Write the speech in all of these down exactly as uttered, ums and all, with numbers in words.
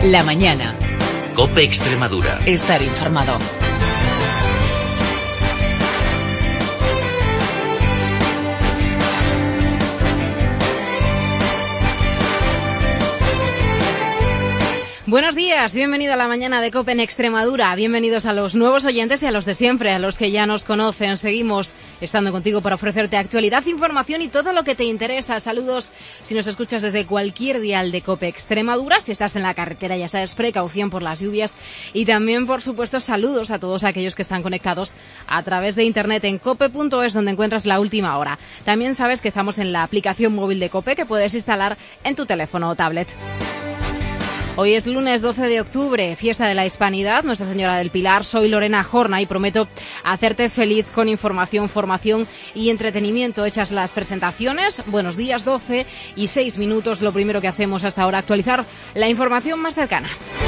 La mañana. COPE Extremadura. Estar informado. Buenos días, bienvenido a la mañana de COPE en Extremadura. Bienvenidos a los nuevos oyentes y a los de siempre, a los que ya nos conocen. Seguimos estando contigo para ofrecerte actualidad, información y todo lo que te interesa. Saludos si nos escuchas desde cualquier dial de COPE Extremadura. Si estás en la carretera, ya sabes, precaución por las lluvias. Y también, por supuesto, saludos a todos aquellos que están conectados a través de internet en cope punto es, donde encuentras la última hora. También sabes que estamos en la aplicación móvil de COPE, que puedes instalar en tu teléfono o tablet. Hoy es lunes doce de octubre, fiesta de la Hispanidad, Nuestra Señora del Pilar. Soy Lorena Jorna y prometo hacerte feliz con información, formación y entretenimiento. Hechas las presentaciones, buenos días, doce y seis minutos. Lo primero que hacemos hasta ahora, actualizar la información más cercana.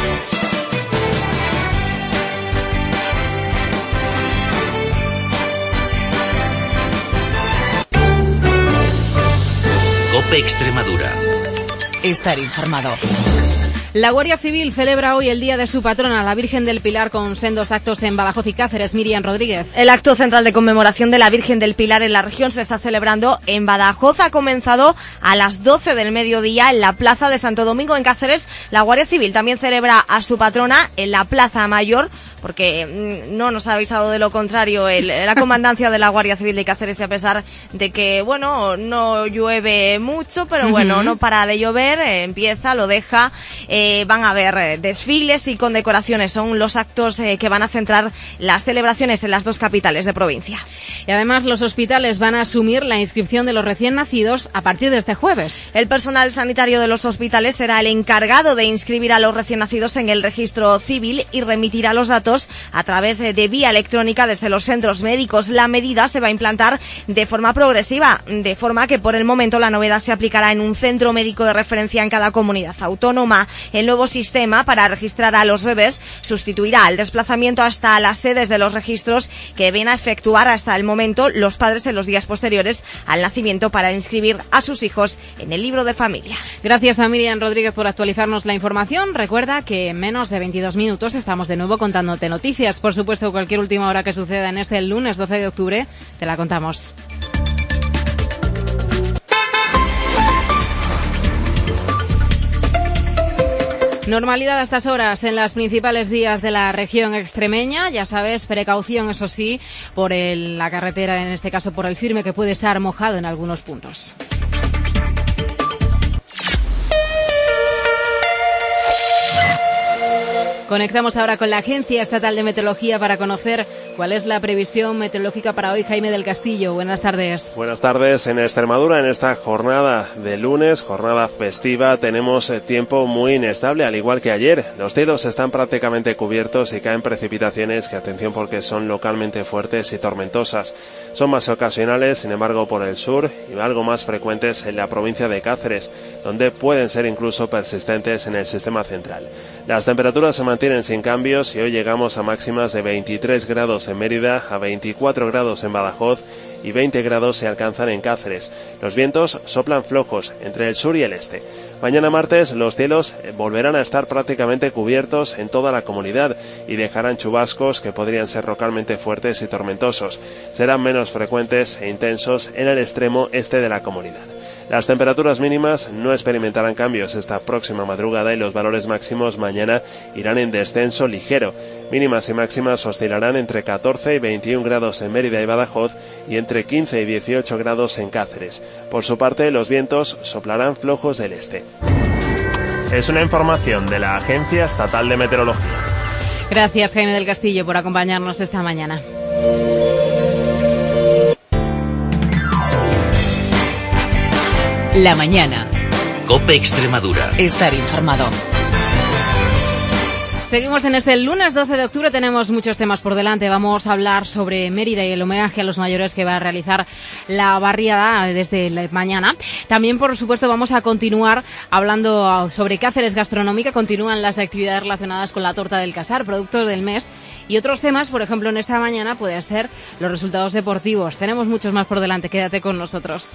COPE Extremadura. Estar informado. La Guardia Civil celebra hoy el día de su patrona, la Virgen del Pilar, con sendos actos en Badajoz y Cáceres. Miriam Rodríguez. El acto central de conmemoración de la Virgen del Pilar en la región se está celebrando en Badajoz. Ha comenzado a las doce del mediodía en la Plaza de Santo Domingo. En Cáceres, la Guardia Civil también celebra a su patrona en la Plaza Mayor, porque no nos ha avisado de lo contrario el, la comandancia de la Guardia Civil de Cáceres, a pesar de que, bueno, no llueve mucho, pero bueno, uh-huh. no para de llover, eh, empieza, lo deja, eh, van a haber eh, desfiles y condecoraciones, son los actos eh, que van a centrar las celebraciones en las dos capitales de provincia. Y además los hospitales van a asumir la inscripción de los recién nacidos a partir de este jueves. El personal sanitario de los hospitales será el encargado de inscribir a los recién nacidos en el registro civil y remitirá los datos a través de vía electrónica desde los centros médicos. La medida se va a implantar de forma progresiva, de forma que por el momento la novedad se aplicará en un centro médico de referencia en cada comunidad autónoma. El nuevo sistema para registrar a los bebés sustituirá el desplazamiento hasta las sedes de los registros que deben efectuar hasta el momento los padres en los días posteriores al nacimiento para inscribir a sus hijos en el libro de familia. Gracias a Miriam Rodríguez por actualizarnos la información. Recuerda que en menos de veintidós minutos estamos de nuevo contándote noticias. Por supuesto, cualquier última hora que suceda en este lunes doce de octubre, te la contamos. Normalidad a estas horas en las principales vías de la región extremeña. Ya sabes, precaución, eso sí, por el, la carretera, en este caso por el Firme, que puede estar mojado en algunos puntos. Conectamos ahora con la Agencia Estatal de Meteorología para conocer cuál es la previsión meteorológica para hoy. Jaime del Castillo, buenas tardes. Buenas tardes. En Extremadura, en esta jornada de lunes, jornada festiva, tenemos tiempo muy inestable, al igual que ayer. Los cielos están prácticamente cubiertos y caen precipitaciones que, atención, porque son localmente fuertes y tormentosas. Son más ocasionales, sin embargo, por el sur y algo más frecuentes en la provincia de Cáceres, donde pueden ser incluso persistentes en el sistema central. Las temperaturas se mantienen sin cambios y hoy llegamos a máximas de veintitrés grados en Mérida, a veinticuatro grados en Badajoz y veinte grados se alcanzan en Cáceres. Los vientos soplan flojos entre el sur y el este. Mañana martes los cielos volverán a estar prácticamente cubiertos en toda la comunidad y dejarán chubascos que podrían ser localmente fuertes y tormentosos. Serán menos frecuentes e intensos en el extremo este de la comunidad. Las temperaturas mínimas no experimentarán cambios esta próxima madrugada y los valores máximos mañana irán en descenso ligero. Mínimas y máximas oscilarán entre catorce y veintiún grados en Mérida y Badajoz y entre quince y dieciocho grados en Cáceres. Por su parte, los vientos soplarán flojos del este. Es una información de la Agencia Estatal de Meteorología. Gracias, Jaime del Castillo, por acompañarnos esta mañana. La mañana. COPE Extremadura. Estar informado. Seguimos en este lunes doce de octubre, tenemos muchos temas por delante. Vamos a hablar sobre Mérida y el homenaje a los mayores que va a realizar la barriada desde la mañana. También, por supuesto, vamos a continuar hablando sobre Cáceres Gastronómica. Continúan las actividades relacionadas con la torta del Casar, productos del mes. Y otros temas, por ejemplo, en esta mañana pueden ser los resultados deportivos. Tenemos muchos más por delante, quédate con nosotros.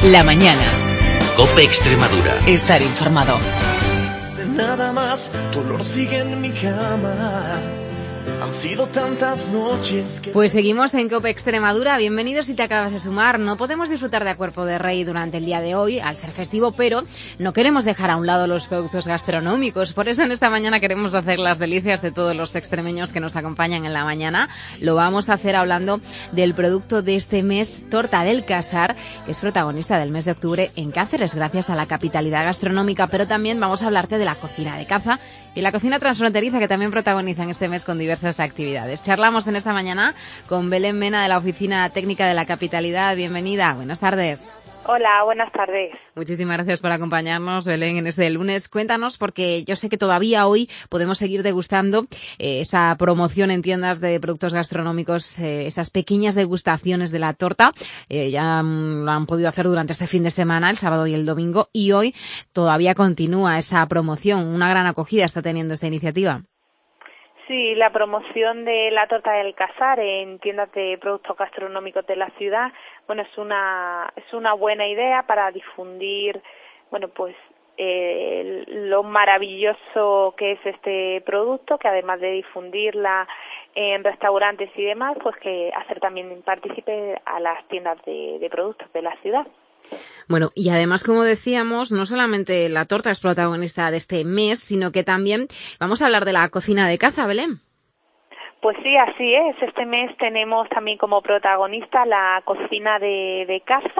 La mañana. COPE Extremadura. Estar informado. Nada más, dolor sigue en mi cama. Han sido tantas noches que... Pues seguimos en COPE Extremadura. Bienvenidos si te acabas de sumar. No podemos disfrutar de A Cuerpo de Rey durante el día de hoy, al ser festivo, pero no queremos dejar a un lado los productos gastronómicos. Por eso en esta mañana queremos hacer las delicias de todos los extremeños que nos acompañan en la mañana. Lo vamos a hacer hablando del producto de este mes, Torta del Casar, que es protagonista del mes de octubre en Cáceres, gracias a la capitalidad gastronómica. Pero también vamos a hablarte de la cocina de caza y la cocina transfronteriza, que también protagonizan este mes con diversas actividades. Charlamos en esta mañana con Belén Mena, de la Oficina Técnica de la Capitalidad. Bienvenida, buenas tardes. Hola, buenas tardes. Muchísimas gracias por acompañarnos, Belén, en este lunes. Cuéntanos, porque yo sé que todavía hoy podemos seguir degustando eh, esa promoción en tiendas de productos gastronómicos, eh, esas pequeñas degustaciones de la torta. Eh, ya mm, lo han podido hacer durante este fin de semana, el sábado y el domingo, y hoy todavía continúa esa promoción. Una gran acogida está teniendo esta iniciativa. Sí, la promoción de la Torta del Casar en tiendas de productos gastronómicos de la ciudad, bueno, es una es una buena idea para difundir, bueno, pues eh, lo maravilloso que es este producto, que además de difundirla en restaurantes y demás, pues que hacer también partícipe a las tiendas de, de productos de la ciudad. Bueno, y además, como decíamos, no solamente la torta es protagonista de este mes, sino que también vamos a hablar de la cocina de caza, Belén. Pues sí, así es. Este mes tenemos también como protagonista la cocina de, de caza.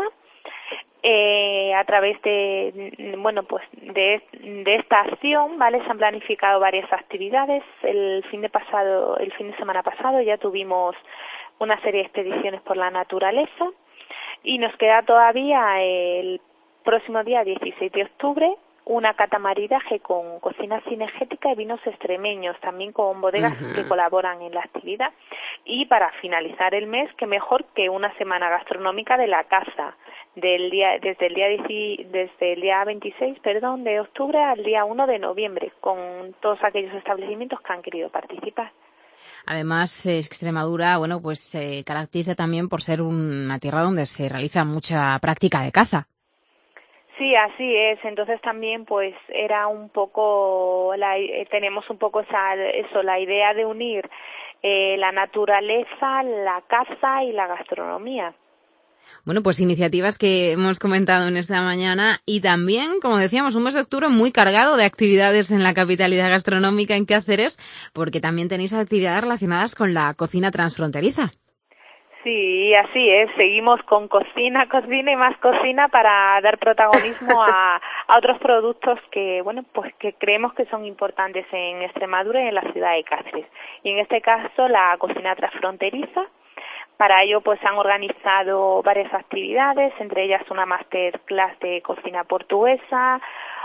Eh, a través de, bueno, pues de, de esta acción, ¿vale? Se han planificado varias actividades. El fin de pasado, el fin de semana pasado ya tuvimos una serie de expediciones por la naturaleza. Y nos queda todavía el próximo día dieciséis de octubre una catamaridaje con cocina cinegética y vinos extremeños, también con bodegas uh-huh. que colaboran en la actividad. Y para finalizar el mes, qué mejor que una semana gastronómica de la caza, del día desde el día desde el día veintiséis, perdón, de octubre al día uno de noviembre, con todos aquellos establecimientos que han querido participar. Además, Extremadura, bueno, pues se caracteriza también por ser una tierra donde se realiza mucha práctica de caza. Sí, así es. Entonces también, pues, era un poco, la, eh, tenemos un poco esa, eso, la idea de unir eh, la naturaleza, la caza y la gastronomía. Bueno, pues iniciativas que hemos comentado en esta mañana y también, como decíamos, un mes de octubre muy cargado de actividades en la capitalidad gastronómica en Cáceres, porque también tenéis actividades relacionadas con la cocina transfronteriza. Sí, así es. Seguimos con cocina, cocina y más cocina para dar protagonismo a, a otros productos que, bueno, pues que creemos que son importantes en Extremadura y en la ciudad de Cáceres. Y en este caso, la cocina transfronteriza. Para ello, pues han organizado varias actividades, entre ellas una masterclass de cocina portuguesa,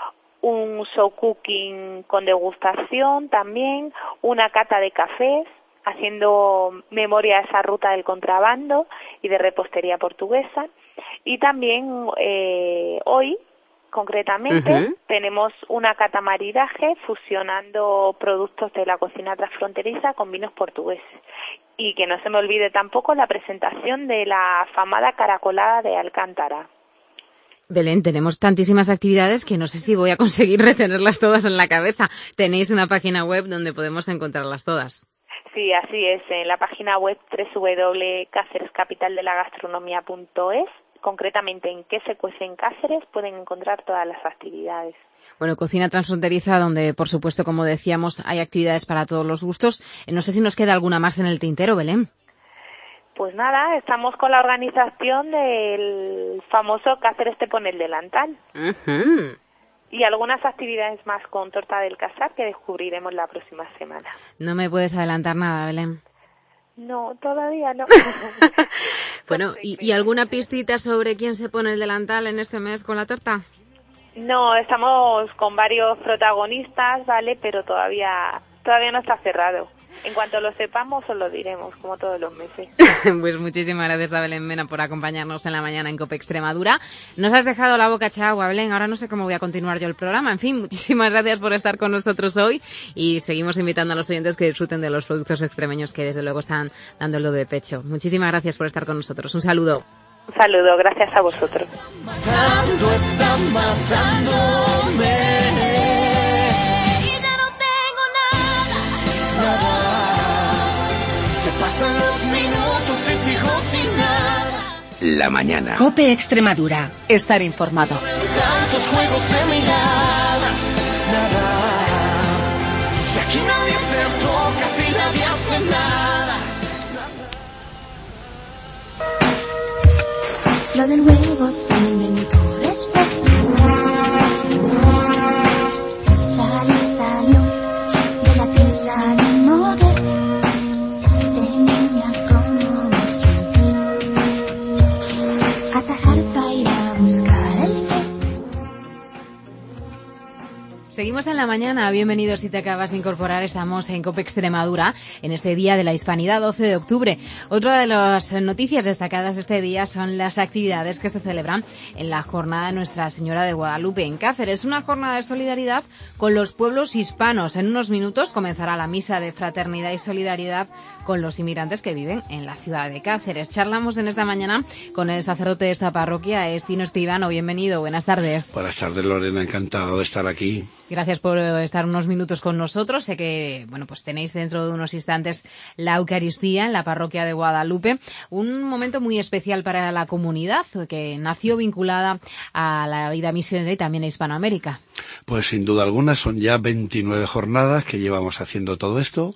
un show cooking con degustación también, una cata de cafés, haciendo memoria de esa ruta del contrabando y de repostería portuguesa. Y también eh, hoy, concretamente, uh-huh. tenemos una catamaridaje fusionando productos de la cocina transfronteriza con vinos portugueses. Y que no se me olvide tampoco la presentación de la afamada caracolada de Alcántara. Belén, tenemos tantísimas actividades que no sé si voy a conseguir retenerlas todas en la cabeza. Tenéis una página web donde podemos encontrarlas todas. Sí, así es. En la página web doble u doble u doble u punto cáceres capital de la gastronomía punto es, concretamente en qué se cuece en Cáceres, pueden encontrar todas las actividades. Bueno, cocina transfronteriza donde, por supuesto, como decíamos, hay actividades para todos los gustos. No sé si nos queda alguna más en el tintero, Belén. Pues nada, estamos con la organización del famoso Cáceres te pone el delantal. Uh-huh. Y algunas actividades más con Torta del Casar que descubriremos la próxima semana. No me puedes adelantar nada, Belén. No, todavía no. Bueno, ¿y, ¿y alguna pistita sobre quién se pone el delantal en este mes con la torta? No, estamos con varios protagonistas, ¿vale? Pero todavía todavía no está cerrado. En cuanto lo sepamos, os lo diremos, como todos los meses. Pues muchísimas gracias a Belén Mena por acompañarnos en la mañana en COPE Extremadura. Nos has dejado la boca hecha agua, Belén. Ahora no sé cómo voy a continuar yo el programa. En fin, muchísimas gracias por estar con nosotros hoy y seguimos invitando a los oyentes que disfruten de los productos extremeños que desde luego están dándolo de pecho. Muchísimas gracias por estar con nosotros. Un saludo. Un saludo, gracias a vosotros. Matando, está matándome. Y ya no tengo nada, Nada. Se pasan los minutos y sigo sin nada. La mañana. COPE Extremadura. Estar informado. Tantos juegos de miradas. Nada. Si aquí nadie se toca, si nadie hace nada. lo del huevo se inventó después. Salió, salió de la tierra de Moguer, de niña como Mosquito, atajar para ir a buscar el té. Seguimos en la mañana, bienvenidos si te acabas de incorporar, estamos en COPE Extremadura, en este Día de la Hispanidad, doce de octubre. Otra de las noticias destacadas este día son las actividades que se celebran en la jornada de Nuestra Señora de Guadalupe en Cáceres, una jornada de solidaridad con los pueblos hispanos. En unos minutos comenzará la misa de fraternidad y solidaridad con los inmigrantes que viven en la ciudad de Cáceres. Charlamos en esta mañana con el sacerdote de esta parroquia, Tino Escribano. Bienvenido, buenas tardes. Buenas tardes, Lorena, encantado de estar aquí. Gracias por estar unos minutos con nosotros. Sé que, bueno, pues tenéis dentro de unos instantes la Eucaristía en la parroquia de Guadalupe. Un momento muy especial para la comunidad que nació vinculada a la vida misionera y también a Hispanoamérica. Pues sin duda alguna son ya veintinueve jornadas que llevamos haciendo todo esto.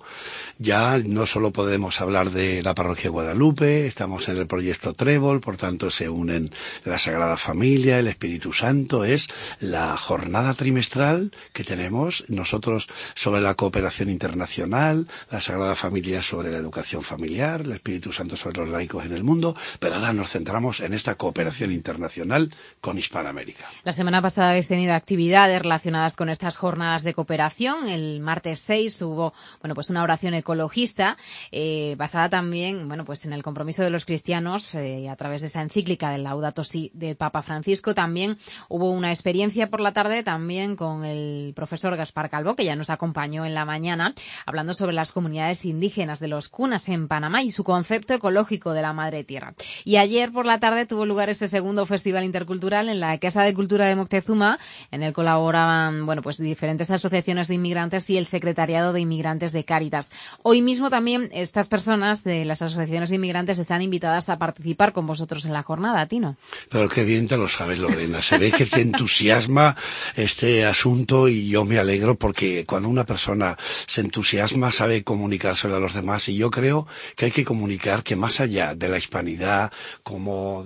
Ya no solo podemos hablar de la parroquia de Guadalupe, estamos en el proyecto Trébol, por tanto se unen la Sagrada Familia, el Espíritu Santo. Es la jornada trimestral que tenemos nosotros sobre la cooperación internacional, la Sagrada Familia sobre la educación familiar, el Espíritu Santo sobre los laicos en el mundo, pero ahora nos centramos en esta cooperación internacional con Hispanoamérica. La semana pasada habéis tenido actividades relacionadas con estas jornadas de cooperación. El martes seis hubo, bueno, pues una oración ecologista, eh, basada también, bueno, pues en el compromiso de los cristianos, eh, a través de esa encíclica del Laudato Si del Papa Francisco. También hubo una experiencia por la tarde, también con el profesor Gaspar Calvo, que ya nos acompañó en la mañana, hablando sobre las comunidades indígenas de los Cunas en Panamá y su concepto ecológico de la Madre Tierra. Y ayer por la tarde tuvo lugar este segundo Festival Intercultural en la Casa de Cultura de Moctezuma, en el colaboraban, bueno, pues diferentes asociaciones de inmigrantes y el Secretariado de Inmigrantes de Cáritas. Hoy mismo también estas personas de las asociaciones de inmigrantes están invitadas a participar con vosotros en la jornada, Tino. Pero qué bien te lo sabes, Lorena. Se ve que te entusiasma este asunto y yo me alegro porque cuando una persona se entusiasma sabe comunicárselo a los demás, y yo creo que hay que comunicar que más allá de la hispanidad, como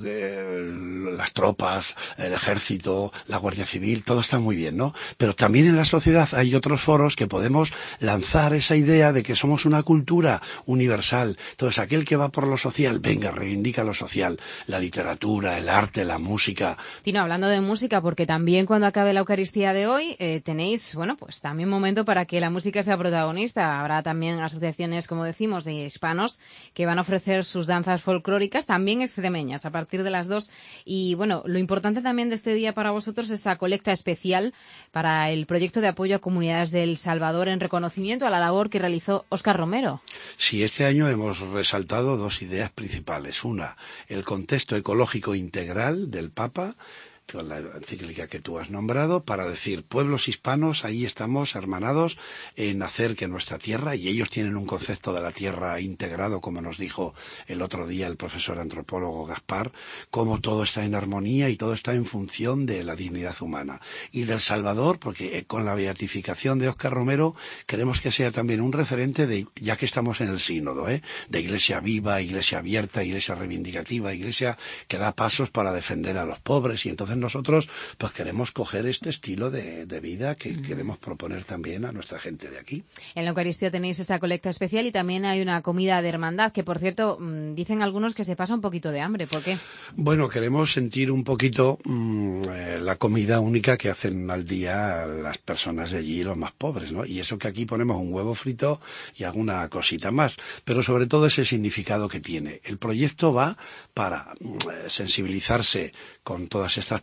de las tropas, el ejército, la Guardia Civil, todo está muy bien, ¿no? Pero también en la sociedad hay otros foros que podemos lanzar esa idea de que somos una cultura universal. Entonces, aquel que va por lo social, venga, reivindica lo social, la literatura, el arte, la música. Tino, hablando de música, porque también cuando acabe la Eucaristía de hoy, eh, tenéis, bueno, pues también momento para que la música sea protagonista. Habrá también asociaciones, como decimos, de hispanos que van a ofrecer sus danzas folclóricas, también extremeñas, a partir de las dos. Y bueno, lo importante también de este día para vosotros es esa colecta especial para el proyecto de apoyo a comunidades de El Salvador en reconocimiento a la labor que realizó Óscar Romero. Sí, este año hemos resaltado dos ideas principales. Una, el contexto ecológico integral del Papa, con la encíclica que tú has nombrado, para decir, pueblos hispanos, ahí estamos hermanados en hacer que nuestra tierra, y ellos tienen un concepto de la tierra integrado, como nos dijo el otro día el profesor antropólogo Gaspar, cómo todo está en armonía y todo está en función de la dignidad humana. Y del Salvador, porque con la beatificación de Óscar Romero queremos que sea también un referente, de, ya que estamos en el sínodo, ¿eh? de iglesia viva, iglesia abierta, iglesia reivindicativa, iglesia que da pasos para defender a los pobres, y entonces nosotros pues queremos coger este estilo de, de vida que uh-huh. queremos proponer también a nuestra gente de aquí. En la Eucaristía tenéis esa colecta especial y también hay una comida de hermandad que, por cierto, dicen algunos que se pasa un poquito de hambre. ¿Por qué? Bueno, queremos sentir un poquito mmm, eh, la comida única que hacen al día las personas de allí, los más pobres, ¿no? Y eso que aquí ponemos un huevo frito y alguna cosita más, pero sobre todo ese significado que tiene. El proyecto va para eh, sensibilizarse con todas estas personas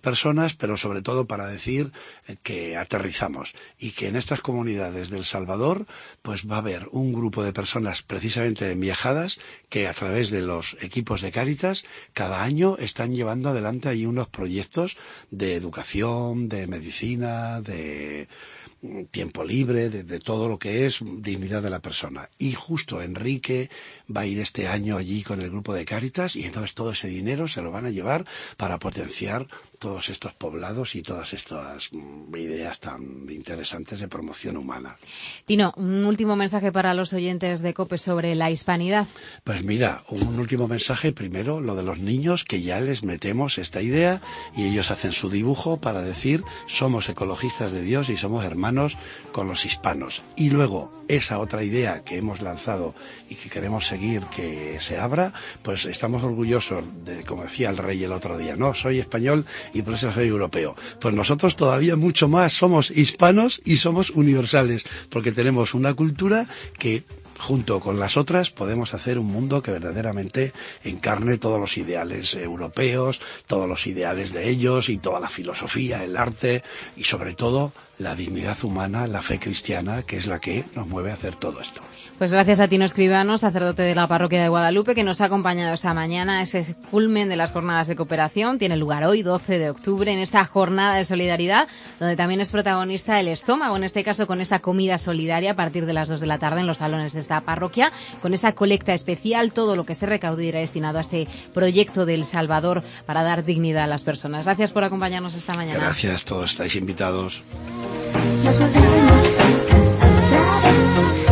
personas, pero sobre todo para decir que aterrizamos y que en estas comunidades del Salvador pues va a haber un grupo de personas precisamente viajadas que a través de los equipos de Cáritas cada año están llevando adelante ahí unos proyectos de educación, de medicina, de tiempo libre, de, de todo lo que es dignidad de la persona. Y justo Enrique va a ir este año allí con el grupo de Cáritas y entonces todo ese dinero se lo van a llevar para potenciar todos estos poblados y todas estas mm, ideas tan interesantes de promoción humana. Tino, un último mensaje para los oyentes de COPE sobre la hispanidad. Pues mira, un último mensaje, primero lo de los niños, que ya les metemos esta idea y ellos hacen su dibujo para decir somos ecologistas de Dios y somos hermanos con los hispanos. Y luego esa otra idea que hemos lanzado y que queremos seguir que se abra, pues estamos orgullosos de, como decía el rey el otro día, no, soy español y por eso soy europeo. Pues nosotros todavía mucho más somos hispanos y somos universales, porque tenemos una cultura que junto con las otras podemos hacer un mundo que verdaderamente encarne todos los ideales europeos, todos los ideales de ellos y toda la filosofía, el arte y sobre todo la dignidad humana, la fe cristiana, que es la que nos mueve a hacer todo esto. Pues gracias a Tino Escribano, sacerdote de la parroquia de Guadalupe, que nos ha acompañado esta mañana. Ese culmen de las jornadas de cooperación tiene lugar hoy, doce de octubre, en esta jornada de solidaridad, donde también es protagonista el estómago, en este caso con esa comida solidaria a partir de las dos de la tarde en los salones de esta parroquia, con esa colecta especial, todo lo que se recaude irá destinado a este proyecto del Salvador para dar dignidad a las personas. Gracias por acompañarnos esta mañana. Gracias, todos estáis invitados. Nos volvemos otra vez.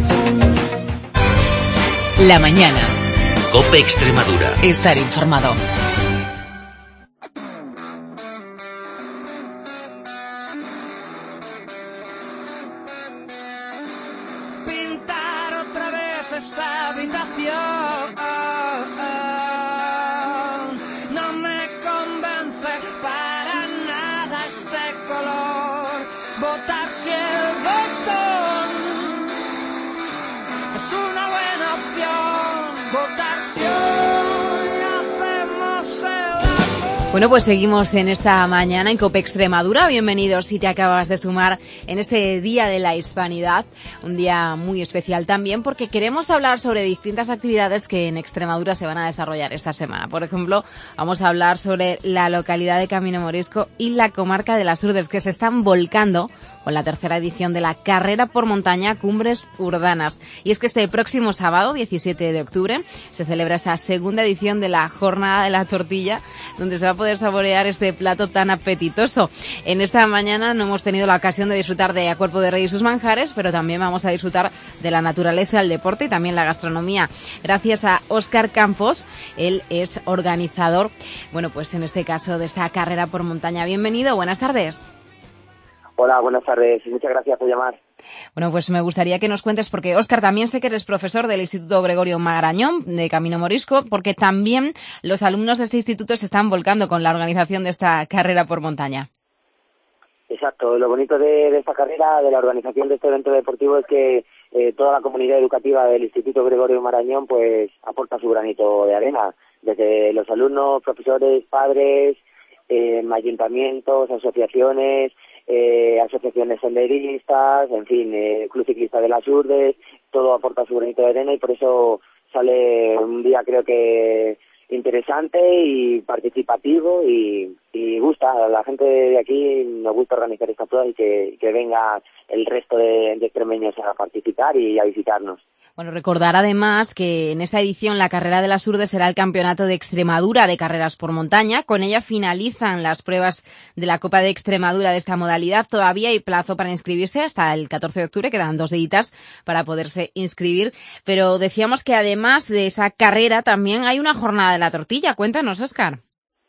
La mañana. COPE Extremadura. Estar informado. Pintar otra vez esta habitación no me convence para nada este color. Votar si el botón es una buena opción. Votar si hoy hacemos el amor. Bueno, pues seguimos en esta mañana en COPE Extremadura. Bienvenidos si te acabas de sumar en este Día de la Hispanidad, un día muy especial también porque queremos hablar sobre distintas actividades que en Extremadura se van a desarrollar esta semana. Por ejemplo, vamos a hablar sobre la localidad de Camino Morisco y la comarca de las Urdes, que se están volcando con la tercera edición de la Carrera por Montaña Cumbres Urdanas. Y es que este próximo sábado, diecisiete de octubre, se celebra esa segunda edición de la Jornada de la Tortilla, donde se va a poder saborear este plato tan apetitoso. En esta mañana no hemos tenido la ocasión de disfrutar de A Cuerpo de Rey y sus manjares, pero también vamos a disfrutar de la naturaleza, el deporte y también la gastronomía. Gracias a Óscar Campos, él es organizador, bueno, pues en este caso de esta Carrera por Montaña. Bienvenido, buenas tardes. Hola, buenas tardes y muchas gracias por llamar. Bueno, pues me gustaría que nos cuentes, porque Óscar, también sé que eres profesor del Instituto Gregorio Marañón de Camino Morisco, porque también los alumnos de este instituto se están volcando con la organización de esta carrera por montaña. Exacto, lo bonito de, de esta carrera, de la organización de este evento deportivo, es que eh, toda la comunidad educativa del Instituto Gregorio Marañón pues aporta su granito de arena, desde los alumnos, profesores, padres, eh, ayuntamientos, asociaciones, Eh, asociaciones senderistas, en fin, eh, Club Ciclista de las Urdes, todo aporta su granito de arena y por eso sale un día creo que interesante y participativo y, y gusta, a la gente de aquí nos gusta organizar esta prueba y que, que venga el resto de, de extremeños a participar y a visitarnos. Bueno, recordar además que en esta edición la Carrera de las Urdes será el Campeonato de Extremadura de Carreras por Montaña. Con ella finalizan las pruebas de la Copa de Extremadura de esta modalidad. Todavía hay plazo para inscribirse hasta el catorce de octubre, quedan dos días para poderse inscribir. Pero decíamos que además de esa carrera también hay una jornada de la tortilla. Cuéntanos, Óscar.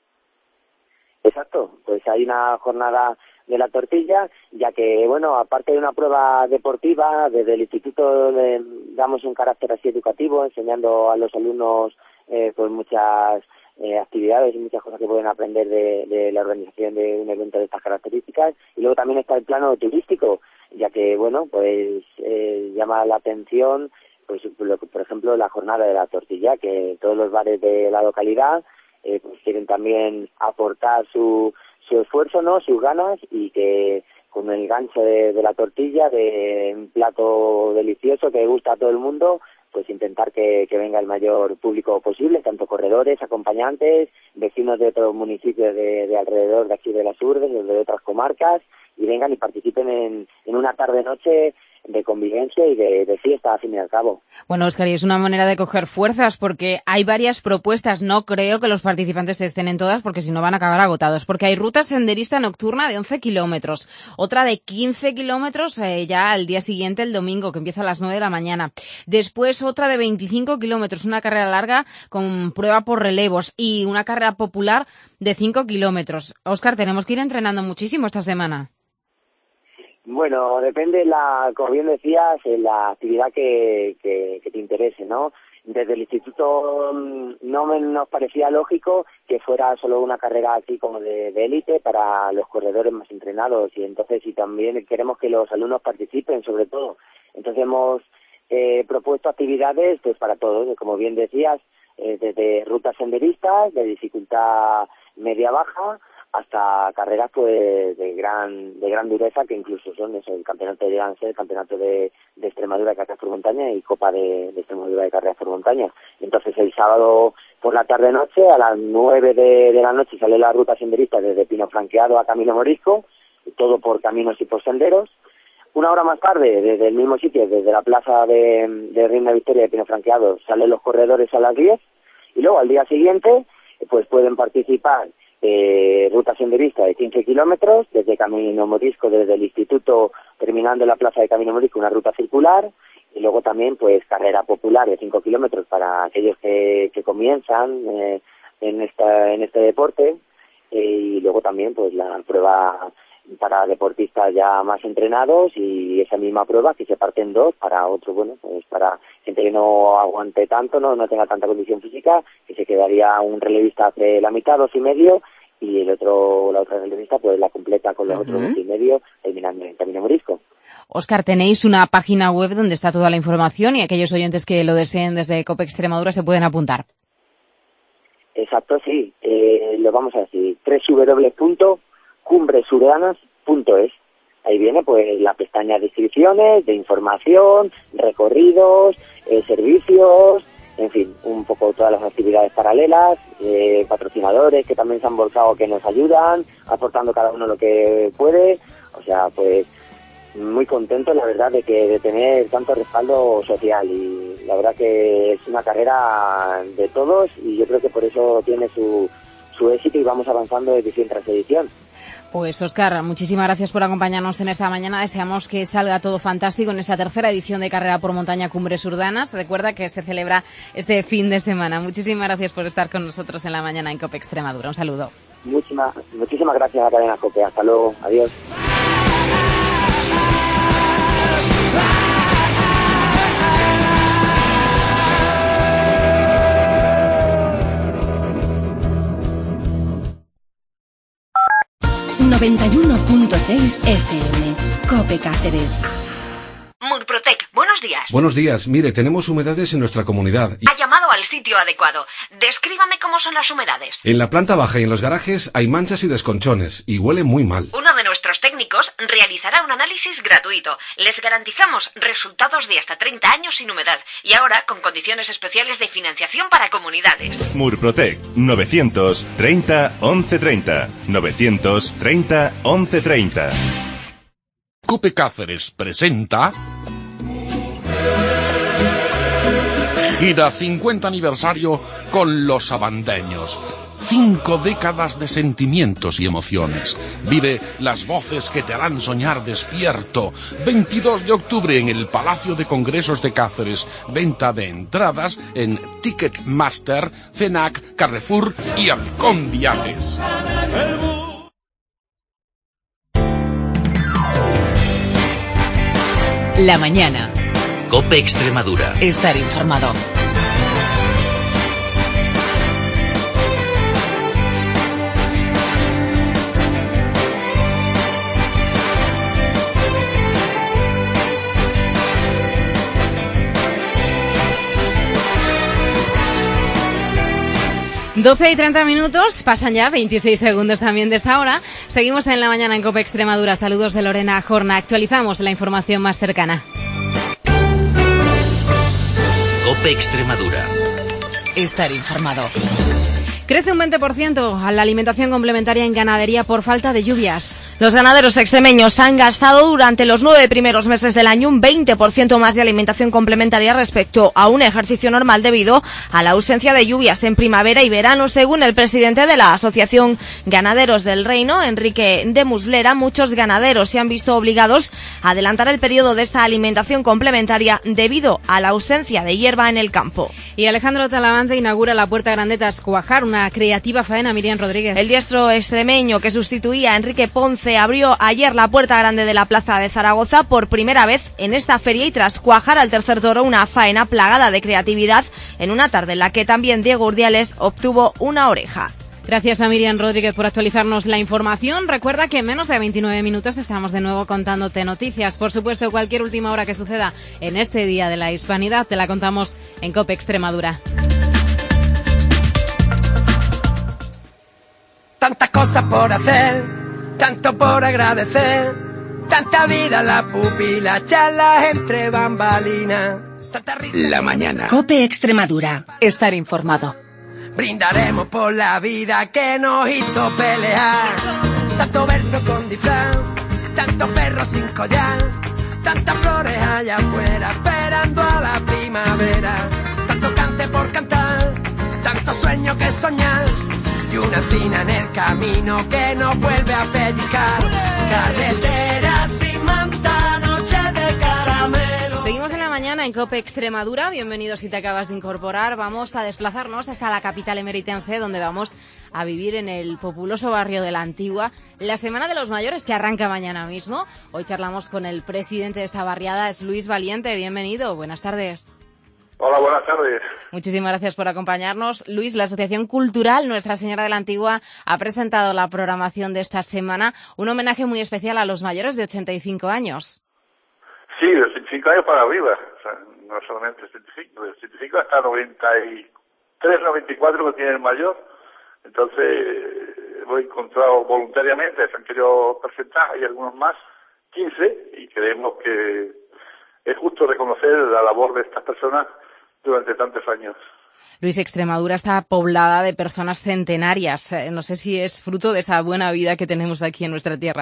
Exacto, pues hay una jornada de la tortilla, ya que, bueno, aparte de una prueba deportiva, desde el instituto le damos un carácter así educativo, enseñando a los alumnos eh, pues muchas eh, actividades y muchas cosas que pueden aprender de, de la organización de un evento de estas características. Y luego también está el plano turístico, ya que, bueno, pues eh, llama la atención, pues por ejemplo, la jornada de la tortilla, que todos los bares de la localidad eh, pues quieren también aportar su su esfuerzo, ¿no? Sus ganas, y que con el gancho de, de la tortilla, de un plato delicioso que gusta a todo el mundo, pues intentar que, que venga el mayor público posible, tanto corredores, acompañantes, vecinos de otros municipios de, de alrededor de aquí de las Urdes, de otras comarcas, y vengan y participen en, en una tarde-noche de convivencia y de, de fiesta, al fin y al cabo. Bueno, Óscar, y es una manera de coger fuerzas, porque hay varias propuestas. No creo que los participantes estén en todas, porque si no van a acabar agotados. Porque hay ruta senderista nocturna de once kilómetros, otra de quince kilómetros eh, ya al día siguiente, el domingo, que empieza a las nueve de la mañana. Después otra de veinticinco kilómetros, una carrera larga con prueba por relevos, y una carrera popular de cinco kilómetros. Óscar, tenemos que ir entrenando muchísimo esta semana. Bueno, depende, la, como bien decías, la actividad que, que, que te interese, ¿no? Desde el instituto no me, nos parecía lógico que fuera solo una carrera así como de élite para los corredores más entrenados, y entonces y también queremos que los alumnos participen, sobre todo. Entonces hemos eh, propuesto actividades pues para todos, como bien decías, eh, desde rutas senderistas de dificultad media-baja hasta carreras pues de gran de gran dureza, que incluso son eso, el campeonato de Lance, el campeonato de, de Extremadura de carreras por montaña y Copa de, de Extremadura de carreras por montaña. Entonces el sábado por la tarde-noche, a las nueve de, de la noche, sale la ruta senderista desde Pino Franqueado a Camino Morisco, todo por caminos y por senderos. Una hora más tarde, desde el mismo sitio, desde la plaza de, de Reina Victoria de Pino Franqueado, salen los corredores a las diez, y luego al día siguiente pues pueden participar Eh, ruta senderista de quince kilómetros, desde Camino Morisco, desde el instituto, terminando en la plaza de Camino Morisco, una ruta circular, y luego también pues carrera popular de cinco kilómetros para aquellos que, que comienzan eh, en esta en este deporte, eh, y luego también pues la prueba para deportistas ya más entrenados, y esa misma prueba que se parte en dos para otro, bueno, pues para gente que no aguante tanto, no no tenga tanta condición física, que se quedaría un relevista hace la mitad, dos y medio, y el otro, la otra relevista pues la completa con los uh-huh. otros dos y medio, terminando en Camino Morisco. Óscar, tenéis una página web donde está toda la información, y aquellos oyentes que lo deseen desde Cope Extremadura se pueden apuntar. Exacto, sí, eh, lo vamos a decir, doble u doble u doble u punto cumbresurdanas punto es. Ahí viene pues la pestaña de inscripciones, de información, recorridos, eh, servicios, en fin, un poco todas las actividades paralelas, eh, patrocinadores que también se han volcado, que nos ayudan, aportando cada uno lo que puede. O sea, pues muy contento, la verdad, de que de tener tanto respaldo social, y la verdad que es una carrera de todos, y yo creo que por eso tiene su, su éxito, y vamos avanzando de edición tras edición. Pues Óscar, muchísimas gracias por acompañarnos en esta mañana. Deseamos que salga todo fantástico en esta tercera edición de Carrera por Montaña Cumbres Urdanas. Recuerda que se celebra este fin de semana. Muchísimas gracias por estar con nosotros en la mañana en Cope Extremadura. Un saludo. Muchísimas, muchísimas gracias a Cadena Cope. Hasta luego. Adiós. noventa y uno punto seis F M, Cope Cáceres. Murprotec, buenos días. Buenos días. Mire, tenemos humedades en nuestra comunidad. Y... Ha llamado al sitio adecuado. Descríbame cómo son las humedades. En la planta baja y en los garajes hay manchas y desconchones, y huele muy mal. Uno de nuestros técnicos realizará un análisis gratuito. Les garantizamos resultados de hasta treinta años sin humedad, y ahora con condiciones especiales de financiación para comunidades. Murprotec, novecientos treinta once treinta. novecientos treinta once treinta. Cope Cáceres presenta Gira cincuenta aniversario con los abandeños. Cinco décadas de sentimientos y emociones. Vive las voces que te harán soñar despierto. veintidós de octubre en el Palacio de Congresos de Cáceres. Venta de entradas en Ticketmaster, FENAC, Carrefour y Halcón Viajes. La mañana. Cope Extremadura. Estar informado. doce y treinta minutos, pasan ya veintiséis segundos también de esta hora. Seguimos en la mañana en COPE Extremadura. Saludos de Lorena Jorna. Actualizamos la información más cercana. COPE Extremadura. Estar informado. Crece un veinte por ciento a la alimentación complementaria en ganadería por falta de lluvias. Los ganaderos extremeños han gastado durante los nueve primeros meses del año un veinte por ciento más de alimentación complementaria respecto a un ejercicio normal debido a la ausencia de lluvias en primavera y verano. Según el presidente de la Asociación Ganaderos del Reino, Enrique de Muslera, muchos ganaderos se han visto obligados a adelantar el periodo de esta alimentación complementaria debido a la ausencia de hierba en el campo. Y Alejandro Talavante inaugura la Puerta Grande tras cuajar una creativa faena. Miriam Rodríguez. El diestro extremeño que sustituía a Enrique Ponce abrió ayer la Puerta Grande de la Plaza de Zaragoza por primera vez en esta feria y tras cuajar al tercer toro una faena plagada de creatividad en una tarde en la que también Diego Urdiales obtuvo una oreja. Gracias a Miriam Rodríguez por actualizarnos la información. Recuerda que en menos de veintinueve minutos estamos de nuevo contándote noticias. Por supuesto, cualquier última hora que suceda en este Día de la Hispanidad te la contamos en COPE Extremadura. Tantas cosas por hacer, tanto por agradecer, tanta vida en la pupila, charlas entre bambalinas. La mañana. COPE Extremadura. Estar informado. Brindaremos por la vida que nos hizo pelear. Tanto verso con disfraz, tanto perro sin collar, tantas flores allá afuera esperando a la primavera. Tanto cante por cantar, tanto sueño que soñar. Y una encina en el camino que nos vuelve a pellizcar. Carretera sin manta, noche de caramelo. Seguimos en la mañana en COPE Extremadura. Bienvenidos si te acabas de incorporar. Vamos a desplazarnos hasta la capital emeritense, donde vamos a vivir en el populoso barrio de la Antigua la Semana de los Mayores, que arranca mañana mismo. Hoy charlamos con el presidente de esta barriada, es Luis Valiente. Bienvenido, buenas tardes. Hola, buenas tardes. Muchísimas gracias por acompañarnos. Luis, la Asociación Cultural Nuestra Señora de la Antigua ha presentado la programación de esta semana, un homenaje muy especial a los mayores de ochenta y cinco años. Sí, de ochenta y cinco años para arriba, o sea, no solamente ochenta y cinco, de ochenta y cinco hasta noventa y tres, noventa y cuatro que tiene el mayor. Entonces, lo he encontrado voluntariamente, se han querido presentar, hay algunos más, quince, y creemos que es justo reconocer la labor de estas personas durante tantos años. Luis, Extremadura está poblada de personas centenarias. No sé si es fruto de esa buena vida que tenemos aquí en nuestra tierra.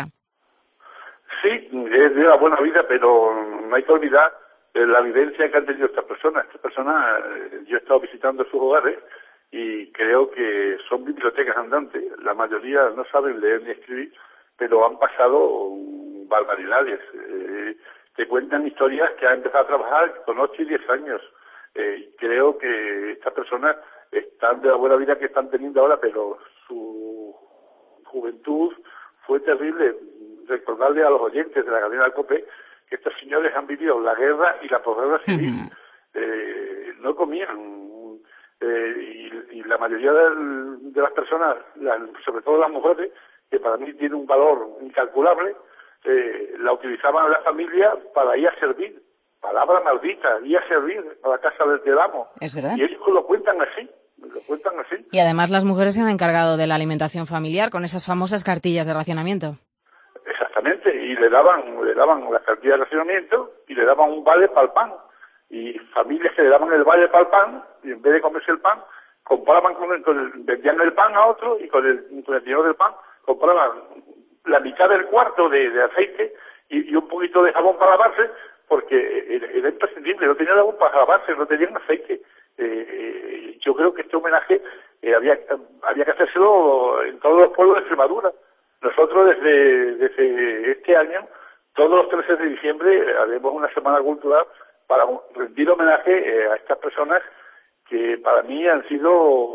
Sí, es de la buena vida, pero no hay que olvidar la vivencia que han tenido estas personas. Estas personas, yo he estado visitando sus hogares y creo que son bibliotecas andantes. La mayoría no saben leer ni escribir, pero han pasado barbaridades. Eh, te cuentan historias que han empezado a trabajar con ocho y diez años. Eh, creo que estas personas están de la buena vida que están teniendo ahora, pero su juventud fue terrible. Recordarle a los oyentes de la cadena del COPE que estos señores han vivido la guerra y la posguerra civil. Uh-huh. eh, no comían. Eh, y, y la mayoría de, de las personas, las, sobre todo las mujeres, que para mí tiene un valor incalculable, eh, la utilizaban en la familia para ir a servir. Palabra maldita, ir a servir a la casa del amo. Es verdad. Y ellos lo cuentan así, lo cuentan así. Y además las mujeres se han encargado de la alimentación familiar con esas famosas cartillas de racionamiento. Exactamente, y le daban, le daban las cartillas de racionamiento y le daban un vale para el pan. Y familias que le daban el vale para el pan, y en vez de comerse el pan, compraban con el, con el vendían el pan a otro y con el, con el dinero del pan compraban la mitad del cuarto de, de aceite y, y un poquito de jabón para lavarse, porque era imprescindible, no tenían jabón para lavarse, no tenían aceite. Eh, eh, yo creo que este homenaje eh, había, había que hacérselo en todos los pueblos de Extremadura. Nosotros desde, desde este año, todos los trece de diciembre, haremos una semana cultural para rendir homenaje eh, a estas personas que para mí han sido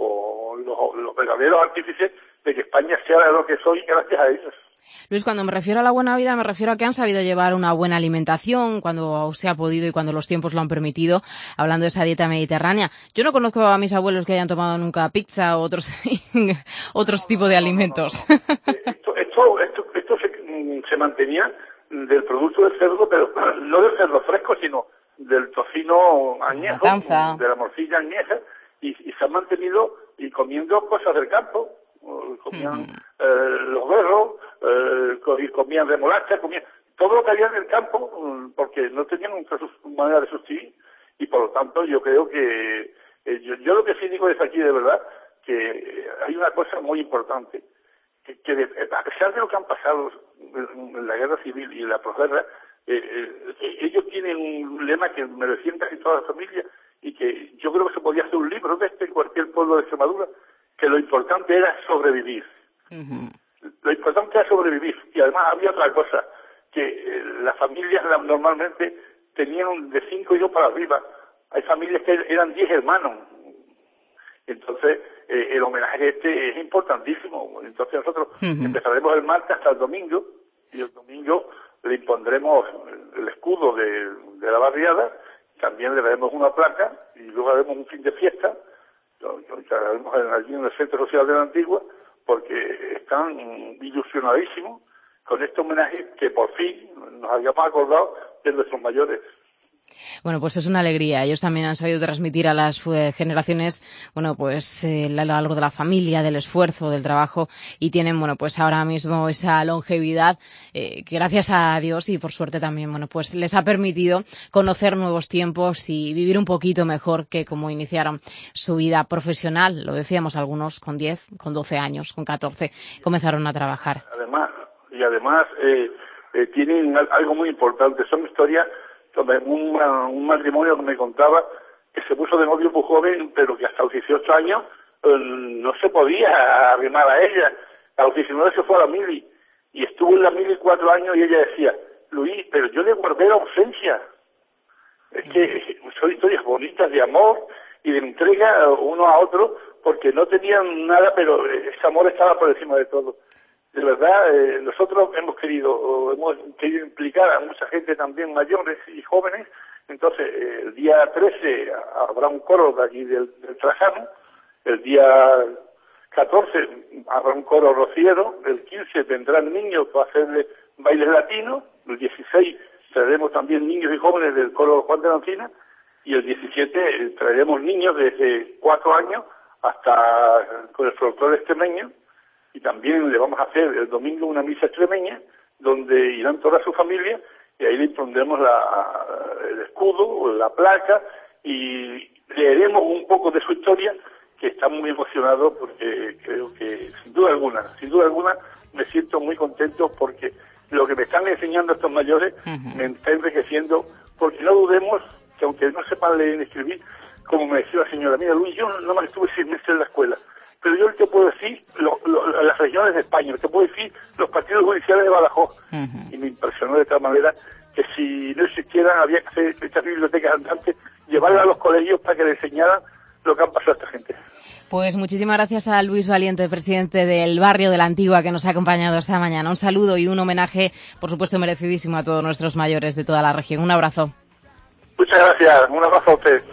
los, los verdaderos artífices de que España sea lo que soy gracias a ellos. Luis, cuando me refiero a la buena vida, me refiero a que han sabido llevar una buena alimentación cuando se ha podido y cuando los tiempos lo han permitido, hablando de esa dieta mediterránea. Yo no conozco a mis abuelos que hayan tomado nunca pizza o otros otros tipos de alimentos. No, no, no. Esto, esto, esto, esto se, se mantenía del producto del cerdo, pero no del cerdo fresco, sino del tocino añejo, de la morcilla añeja, y, y se han mantenido, y, comiendo cosas del campo, comían eh, los berros, eh, comían remolacha, comían todo lo que había en el campo, porque no tenían otra manera de sustituir, y por lo tanto yo creo que, eh, yo, yo lo que sí digo es aquí de verdad, que hay una cosa muy importante, que, que de, a pesar de lo que han pasado en, en la guerra civil y en la posguerra, eh, eh, ellos tienen un lema que me lo decían casi toda la familia, y que yo creo que se podía hacer un libro de este en cualquier pueblo de Extremadura, que lo importante era sobrevivir. Uh-huh. Lo importante era sobrevivir. Y además había otra cosa, que eh, las familias normalmente tenían de cinco hijos para arriba. Hay familias que eran diez hermanos. Entonces, eh, el homenaje este es importantísimo. Entonces nosotros uh-huh. empezaremos el martes hasta el domingo, y el domingo le impondremos el escudo de, de la barriada. También le daremos una placa y luego haremos un fin de fiesta, lo, lo haremos allí en el Centro Social de la Antigua, porque están ilusionadísimos con este homenaje que por fin nos habíamos acordado de nuestros mayores. Bueno, pues es una alegría. Ellos también han sabido transmitir a las eh, generaciones, bueno, pues eh, algo de la familia, del esfuerzo, del trabajo, y tienen, bueno, pues ahora mismo esa longevidad eh, que gracias a Dios y por suerte también, bueno, pues les ha permitido conocer nuevos tiempos y vivir un poquito mejor que como iniciaron su vida profesional. Lo decíamos algunos con diez, con doce años, con catorce, comenzaron a trabajar. Además, y además eh, eh, tienen algo muy importante, son historias donde un, un matrimonio que me contaba que se puso de novio muy joven, pero que hasta los dieciocho años eh, no se podía arrimar a ella. A los diecinueve se fue a la mili y estuvo en la mili cuatro años y ella decía, Luis, pero yo le guardé la ausencia. Es que son historias bonitas de amor y de entrega uno a otro, porque no tenían nada, pero ese amor estaba por encima de todo. De verdad, eh, nosotros hemos querido hemos querido implicar a mucha gente también mayores y jóvenes. Entonces, eh, el día trece habrá un coro de aquí del, del Trajano, el día catorce habrá un coro rociero, el quince vendrán niños para hacerle bailes latinos, el dieciséis traeremos también niños y jóvenes del coro Juan de la Encina, y el diecisiete eh, traeremos niños desde cuatro años hasta con el folclore extremeño. Y también le vamos a hacer el domingo una misa extremeña, donde irán toda su familia, y ahí le impondremos la, el escudo, la placa, y leeremos un poco de su historia, que está muy emocionado, porque creo que, sin duda alguna, sin duda alguna, me siento muy contento, porque lo que me están enseñando estos mayores uh-huh. me está enriqueciendo, porque no dudemos que aunque no sepan leer ni escribir, como me decía la señora, mira Luis, yo no me estuve seis meses en la escuela, pero yo te puedo decir lo, lo, las regiones de España, te puedo decir los partidos judiciales de Badajoz. Uh-huh. Y me impresionó de tal manera que si no existieran, había que hacer estas bibliotecas andantes, llevarlas a los colegios para que le enseñaran lo que han pasado a esta gente. Pues muchísimas gracias a Luis Valiente, presidente del barrio de la Antigua, que nos ha acompañado esta mañana. Un saludo y un homenaje, por supuesto, merecidísimo a todos nuestros mayores de toda la región. Un abrazo. Muchas gracias. Un abrazo a usted.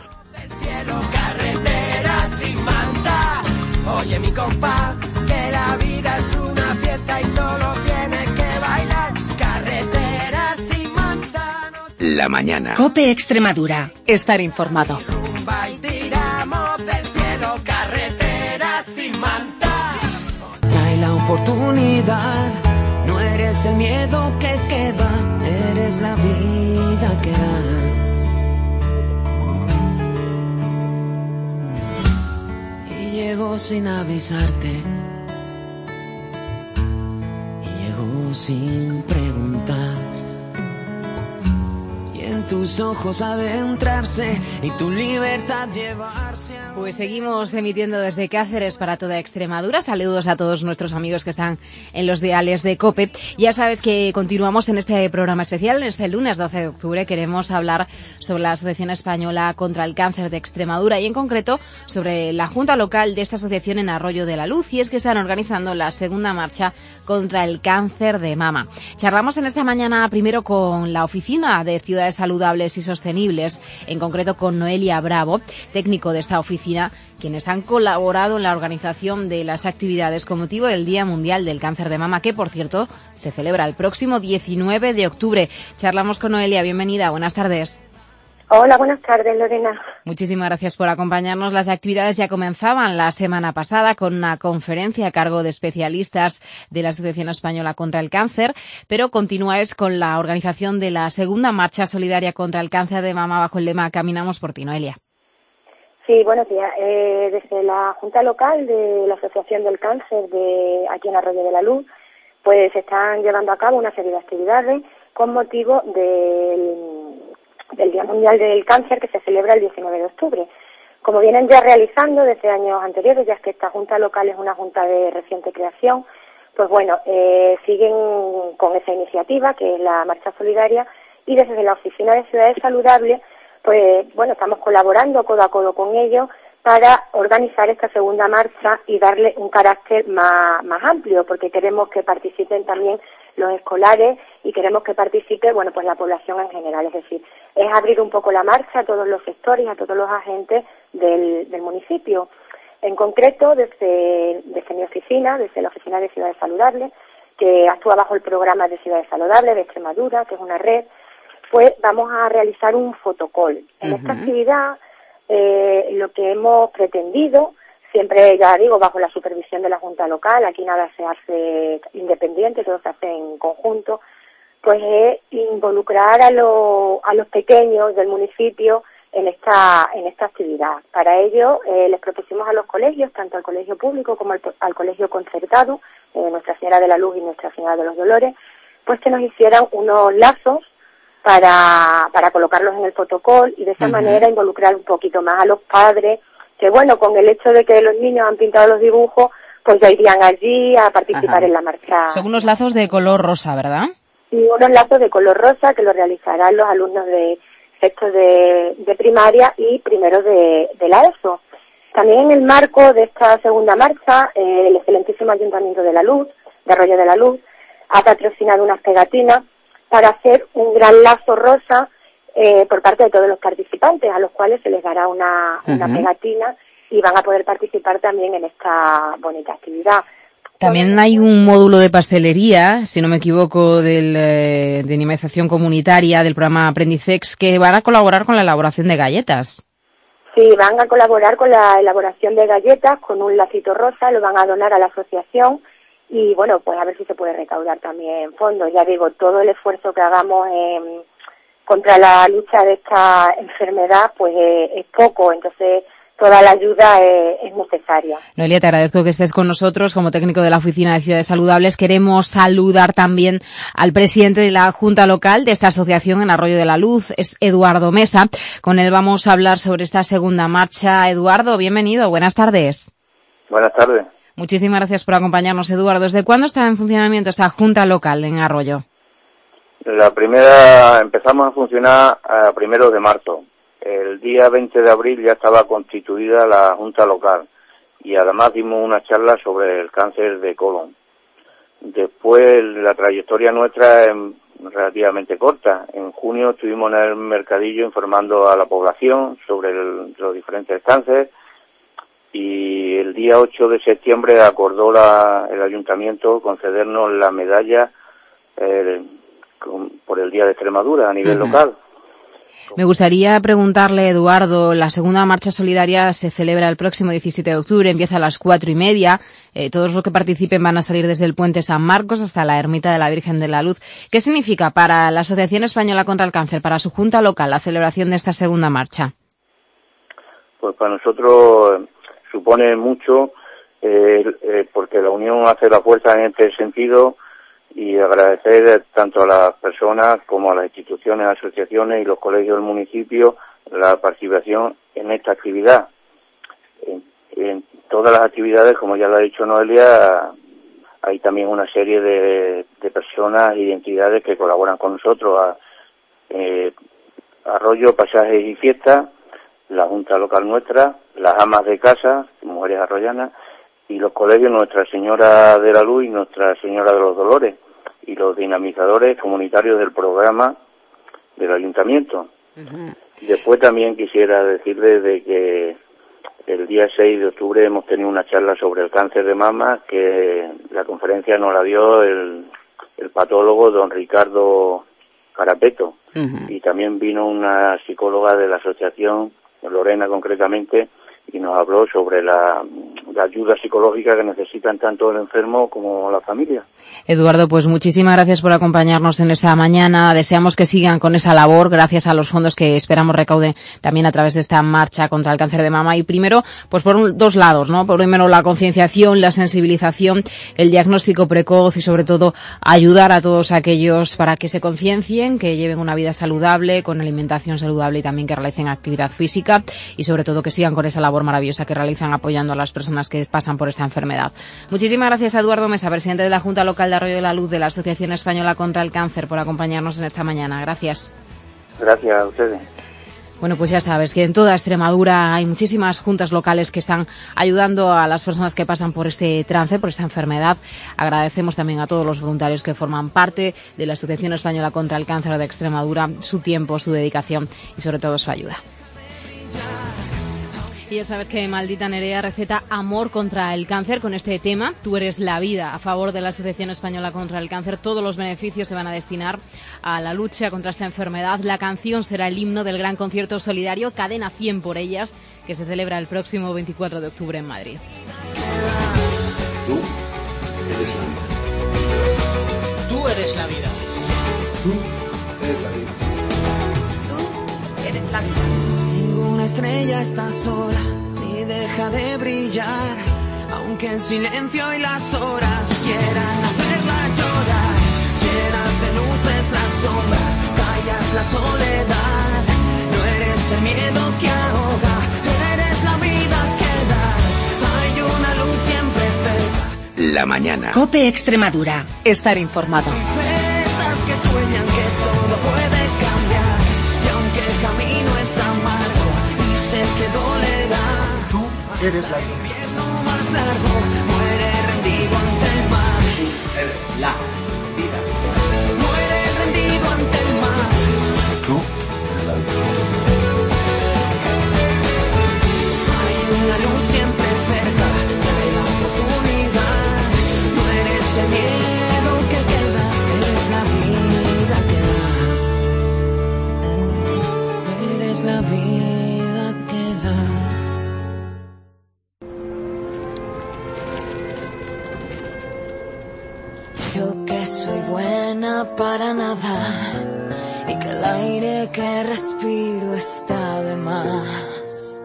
Oye mi compa, que la vida es una fiesta y solo tienes que bailar. Carreteras sin manzanos. La mañana. COPE Extremadura. Estar informado. Rumba y tiramos del cielo. Carreteras sin manta. Trae la oportunidad. No eres el miedo que queda, eres la vida que das. Llegó sin avisarte y llegó sin preguntar, y en tus ojos adentrarse y tu libertad llevarse a... Pues seguimos emitiendo desde Cáceres para toda Extremadura. Saludos a todos nuestros amigos que están en los diales de COPE. Ya sabes que continuamos en este programa especial. En este lunes doce de octubre queremos hablar sobre la Asociación Española contra el Cáncer de Extremadura y en concreto sobre la Junta Local de esta asociación en Arroyo de la Luz, y es que están organizando la segunda marcha contra el cáncer de mama. Charlamos en esta mañana primero con la Oficina de Ciudades Saludables y Sostenibles, en concreto con Noelia Bravo, técnico de esta oficina, quienes han colaborado en la organización de las actividades con motivo del Día Mundial del Cáncer de Mama, que por cierto se celebra el próximo diecinueve de octubre. Charlamos con Noelia, bienvenida, buenas tardes. Hola, buenas tardes, Lorena. Muchísimas gracias por acompañarnos. Las actividades ya comenzaban la semana pasada con una conferencia a cargo de especialistas de la Asociación Española contra el Cáncer, pero continúáis con la organización de la segunda marcha solidaria contra el cáncer de mama bajo el lema Caminamos por ti, Noelia. Sí, buenos días. Eh, desde la Junta Local de la Asociación del Cáncer de aquí en Arroyo de la Luz, pues se están llevando a cabo una serie de actividades con motivo del, del Día Mundial del Cáncer que se celebra el diecinueve de octubre. Como vienen ya realizando desde años anteriores, ya que esta Junta Local es una Junta de reciente creación, pues bueno, eh, siguen con esa iniciativa que es la Marcha Solidaria, y desde la Oficina de Ciudades Saludables, pues bueno, estamos colaborando codo a codo con ellos para organizar esta segunda marcha y darle un carácter más, más amplio, porque queremos que participen también los escolares y queremos que participe, bueno, pues la población en general. Es decir, es abrir un poco la marcha a todos los sectores, a todos los agentes del, del municipio. En concreto, desde, desde mi oficina, desde la Oficina de Ciudades Saludables, que actúa bajo el programa de Ciudades Saludables de Extremadura, que es una red, pues vamos a realizar un fotocall. En uh-huh. esta actividad, eh, lo que hemos pretendido, siempre, ya digo, bajo la supervisión de la Junta Local, aquí nada se hace independiente, todo se hace en conjunto, pues es involucrar a, lo, a los pequeños del municipio en esta en esta actividad. Para ello, eh, les propusimos a los colegios, tanto al colegio público como al, al colegio concertado, eh, Nuestra Señora de la Luz y Nuestra Señora de los Dolores, pues que nos hicieran unos lazos para para colocarlos en el protocolo y de esa uh-huh. manera involucrar un poquito más a los padres, que bueno, con el hecho de que los niños han pintado los dibujos, pues ya irían allí a participar Ajá. en la marcha. Son unos lazos de color rosa, ¿verdad? Y unos lazos de color rosa que lo realizarán los alumnos de sexto de, de primaria y primero de, de la ESO. También en el marco de esta segunda marcha, eh, el excelentísimo Ayuntamiento de la Luz, de Arroyo de la Luz, ha patrocinado unas pegatinas para hacer un gran lazo rosa eh, por parte de todos los participantes, a los cuales se les dará una, uh-huh. una pegatina y van a poder participar también en esta bonita actividad. También hay un módulo de pastelería, si no me equivoco, del, eh, de animación comunitaria del programa Aprendicex, que van a colaborar con la elaboración de galletas. Sí, van a colaborar con la elaboración de galletas, con un lacito rosa, lo van a donar a la asociación. Y bueno, pues a ver si se puede recaudar también fondos. Ya digo, todo el esfuerzo que hagamos eh, contra la lucha de esta enfermedad, pues eh, es poco, entonces toda la ayuda eh, es necesaria. Noelia, te agradezco que estés con nosotros como técnico de la Oficina de Ciudades Saludables. Queremos saludar también al presidente de la Junta Local de esta asociación en Arroyo de la Luz, es Eduardo Mesa. Con él vamos a hablar sobre esta segunda marcha. Eduardo, bienvenido, buenas tardes. Buenas tardes. Muchísimas gracias por acompañarnos, Eduardo. ¿Desde cuándo está en funcionamiento esta Junta Local en Arroyo? La primera, empezamos a funcionar a primeros de marzo. El día veinte de abril ya estaba constituida la Junta Local y además dimos una charla sobre el cáncer de colon. Después la trayectoria nuestra es relativamente corta. En junio estuvimos en el mercadillo informando a la población sobre el, los diferentes cánceres. Y el día ocho de septiembre acordó la, el ayuntamiento concedernos la medalla eh, con, por el Día de Extremadura a nivel uh-huh. local. Me gustaría preguntarle, Eduardo, la segunda marcha solidaria se celebra el próximo diecisiete de octubre, empieza a las cuatro y media. Eh, todos los que participen van a salir desde el Puente San Marcos hasta la Ermita de la Virgen de la Luz. ¿Qué significa para la Asociación Española contra el Cáncer, para su Junta Local, la celebración de esta segunda marcha? Pues para nosotros supone mucho, eh, eh, porque la unión hace la fuerza en este sentido, y agradecer tanto a las personas como a las instituciones, asociaciones y los colegios del municipio la participación en esta actividad. En, en todas las actividades, como ya lo ha dicho Noelia, hay también una serie de, de personas e identidades que colaboran con nosotros. A, eh, Arroyo, Pasajes y Fiestas, la Junta Local nuestra, las amas de casa, mujeres arroyanas, y los colegios Nuestra Señora de la Luz y Nuestra Señora de los Dolores, y los dinamizadores comunitarios del programa del ayuntamiento. Uh-huh. Después también quisiera decirles de que el día seis de octubre hemos tenido una charla sobre el cáncer de mama, que la conferencia nos la dio el, el patólogo don Ricardo parapeto. Uh-huh. Y también vino una psicóloga de la asociación, Lorena concretamente, y nos habló sobre la, la ayuda psicológica que necesitan tanto el enfermo como la familia. Eduardo, pues muchísimas gracias por acompañarnos en esta mañana. Deseamos que sigan con esa labor, gracias a los fondos que esperamos recauden también a través de esta marcha contra el cáncer de mama. Y primero, pues por un, dos lados, ¿no? Por primero la concienciación, la sensibilización, el diagnóstico precoz y sobre todo ayudar a todos aquellos para que se conciencien, que lleven una vida saludable, con alimentación saludable y también que realicen actividad física y sobre todo que sigan con esa labor maravillosa que realizan apoyando a las personas que pasan por esta enfermedad. Muchísimas gracias a Eduardo Mesa, presidente de la Junta Local de Arroyo de la Luz de la Asociación Española contra el Cáncer, por acompañarnos en esta mañana. Gracias. Gracias a ustedes. Bueno, pues ya sabes que en toda Extremadura hay muchísimas juntas locales que están ayudando a las personas que pasan por este trance, por esta enfermedad. Agradecemos también a todos los voluntarios que forman parte de la Asociación Española contra el Cáncer de Extremadura, su tiempo, su dedicación y sobre todo su ayuda. Y ya sabes que Maldita Nerea receta amor contra el cáncer con este tema. Tú eres la vida, a favor de la Asociación Española contra el Cáncer. Todos los beneficios se van a destinar a la lucha contra esta enfermedad. La canción será el himno del gran concierto solidario Cadena cien por ellas, que se celebra el próximo veinticuatro de octubre en Madrid. Tú eres la vida. Tú eres la vida. Tú eres la vida. Ninguna estrella está sola, ni deja de brillar, aunque en silencio y las horas quieran hacerla llorar. Llenas de luces las sombras, callas la soledad. No eres el miedo que ahoga, eres la vida que das. Hay una luz siempre cerca. La mañana. COPE Extremadura. Estar informado. Princesas que sueñan que todo puede cambiar, y aunque el camino es amargo y sé que dolerá, Tú eres la el invierno más largo muere rendido ante el mar. Tú eres la vida. Muere rendido ante el mar. Tú eres la vida. Hay una luz siempre cerca, trae la oportunidad. No eres el miedo que queda, eres la vida que da. Eres la vida que da. Yo que soy buena para nada y que el aire que respiro está de más.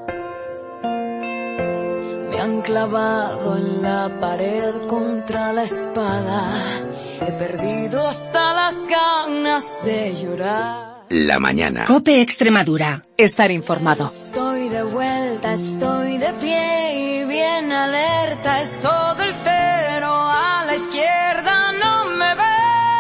Me han clavado en la pared contra la espada. He perdido hasta las ganas de llorar. La mañana. COPE Extremadura. Estar informado. Estoy de vuelta, estoy de pie y bien alerta. Es todo el cero a la izquierda, no me ve.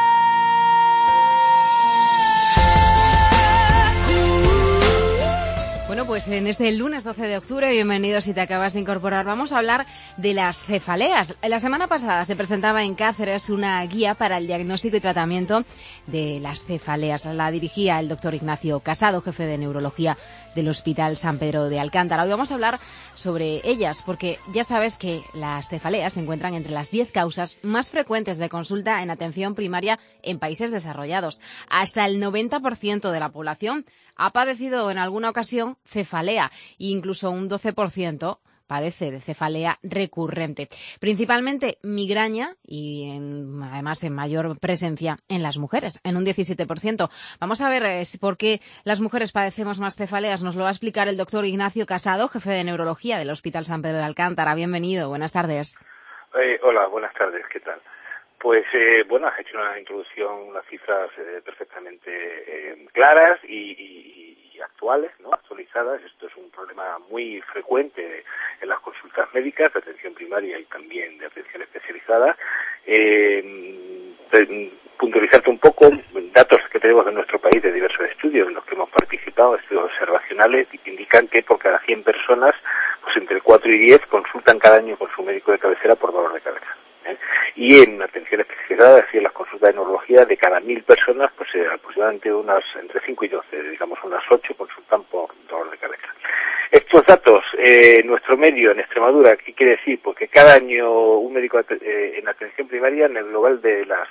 Bueno, pues en este lunes doce de octubre, bienvenidos si te acabas de incorporar, vamos a hablar de las cefaleas. La semana pasada se presentaba en Cáceres una guía para el diagnóstico y tratamiento de las cefaleas. La dirigía el doctor Ignacio Casado, jefe de neurología del Hospital San Pedro de Alcántara. Hoy vamos a hablar sobre ellas porque ya sabes que las cefaleas se encuentran entre las diez causas más frecuentes de consulta en atención primaria en países desarrollados. Hasta el noventa por ciento de la población ha padecido en alguna ocasión cefalea e incluso un doce por ciento padece de cefalea recurrente, principalmente migraña y en, además en mayor presencia en las mujeres, en un diecisiete por ciento. Vamos a ver eh, por qué las mujeres padecemos más cefaleas. Nos lo va a explicar el doctor Ignacio Casado, jefe de neurología del Hospital San Pedro de Alcántara. Bienvenido, buenas tardes. Eh, hola, buenas tardes, ¿qué tal? Pues, eh, bueno, has hecho una introducción, unas cifras eh, perfectamente eh, claras y, y, y actuales, ¿no? Actualizadas. Esto es un problema muy frecuente en las consultas médicas de atención primaria y también de atención especializada. Eh, puntualizarte un poco, datos que tenemos en nuestro país de diversos estudios en los que hemos participado, estudios observacionales, que indican que por cada cien personas, pues entre cuatro y diez consultan cada año con su médico de cabecera por dolor de cabeza. ¿eh? Y en atención especializada, es decir, en las consultas de neurología, de cada mil personas, pues eh, aproximadamente unas entre cinco y doce, digamos unas ocho consultan por dolor de cabeza. Estos datos, eh, nuestro medio en Extremadura, ¿qué quiere decir? Porque cada año un médico eh, en atención primaria, en el global de las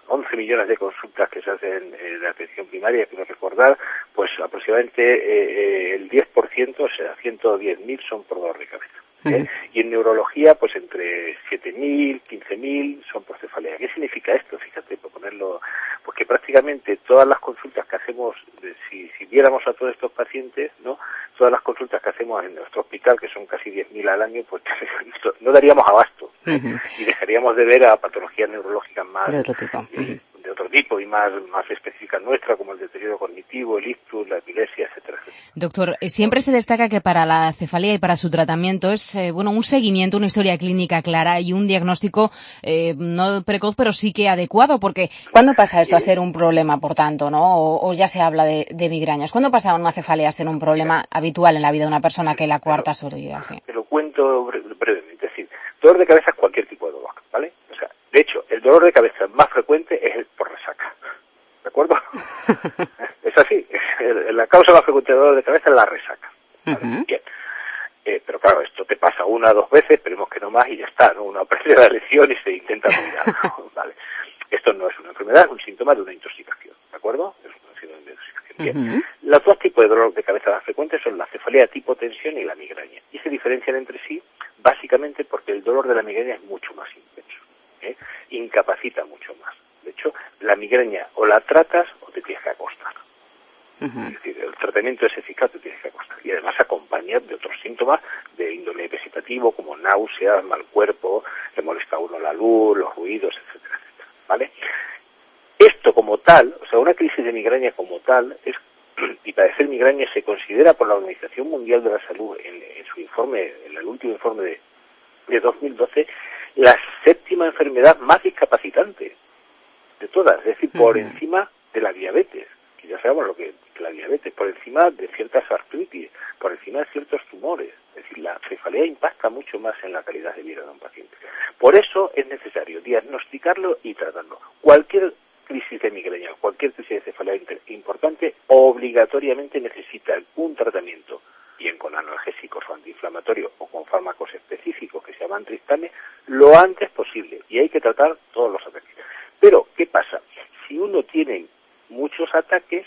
once millones de consultas que se hacen eh, de atención primaria, quiero recordar, pues aproximadamente eh, eh, el diez por ciento, o sea, ciento diez mil son por dolor de cabeza. ¿eh? Uh-huh. Y en neurología, pues entre siete mil, quince mil son por cefalea. ¿Qué significa esto? Fíjate, por ponerlo, porque prácticamente todas las consultas que hacemos, si, si viéramos a todos estos pacientes, ¿no? Todas las consultas que hacemos en nuestro hospital, que son casi diez mil al año, pues no daríamos abasto. ¿eh? Uh-huh. Y dejaríamos de ver a patologías neurológicas más de otro tipo, eh, de otro tipo y más, más específicas nuestras, como el deterioro cognitivo, el ictus, la epilepsia, etcétera, etcétera. Doctor, siempre se destaca que para la cefalea y para su tratamiento es eh, bueno un seguimiento, una historia clínica clara y un diagnóstico eh, no precoz, pero sí que adecuado, porque ¿cuándo pasa esto a ser un problema, por tanto, no? O, o ya se habla de, de migrañas. ¿Cuándo pasa una cefalea a ser un problema habitual en la vida de una persona que la cuarta su vida? Sí. Te lo cuento brevemente. Es decir, dolor de cabeza es cualquier tipo de dolor, ¿vale? O sea, de hecho, el dolor de cabeza más frecuente es el por resaca. ¿De acuerdo? Es así. La causa más frecuente de dolor de cabeza es la resaca. ¿Vale? Uh-huh. Bien. Eh, pero claro, esto te pasa una o dos veces, esperemos que no más, y ya está, ¿no? Uno aprende la lección y se intenta cuidar, ¿vale? Esto no es una enfermedad, es un síntoma de una intoxicación, ¿de acuerdo? Es un síntoma de intoxicación. Bien. Uh-huh. Los dos tipos de dolor de cabeza más frecuentes son la cefalea tipo tensión y la migraña. Y se diferencian entre sí básicamente porque el dolor de la migraña es mucho más intenso, ¿eh? Incapacita mucho más. De hecho, la migraña o la tratas o te tienes que acostar. Uh-huh. Es decir, el tratamiento es eficaz, te tienes que acostar. Y además acompañar de otros síntomas de índole vegetativo, como náuseas, mal cuerpo, le molesta a uno la luz, los ruidos, etcétera, etcétera. ¿Vale? Esto como tal, o sea, una crisis de migraña como tal, es y padecer migraña se considera por la Organización Mundial de la Salud en, en su informe, en el último informe de, de dos mil doce, la séptima enfermedad más discapacitante de todas, es decir, por uh-huh. encima de la diabetes, que ya sabemos lo que es la diabetes, por encima de ciertas artritis, por encima de ciertos tumores. Es decir, la cefalea impacta mucho más en la calidad de vida de un paciente. Por eso es necesario diagnosticarlo y tratarlo. Cualquier crisis de migraña, cualquier crisis de cefalea importante, obligatoriamente necesita un tratamiento, bien con analgésicos o antiinflamatorios o con fármacos específicos que se llaman triptanes, lo antes posible. Y hay que tratar todos los ataques. Pero, ¿qué pasa? Si uno tiene muchos ataques,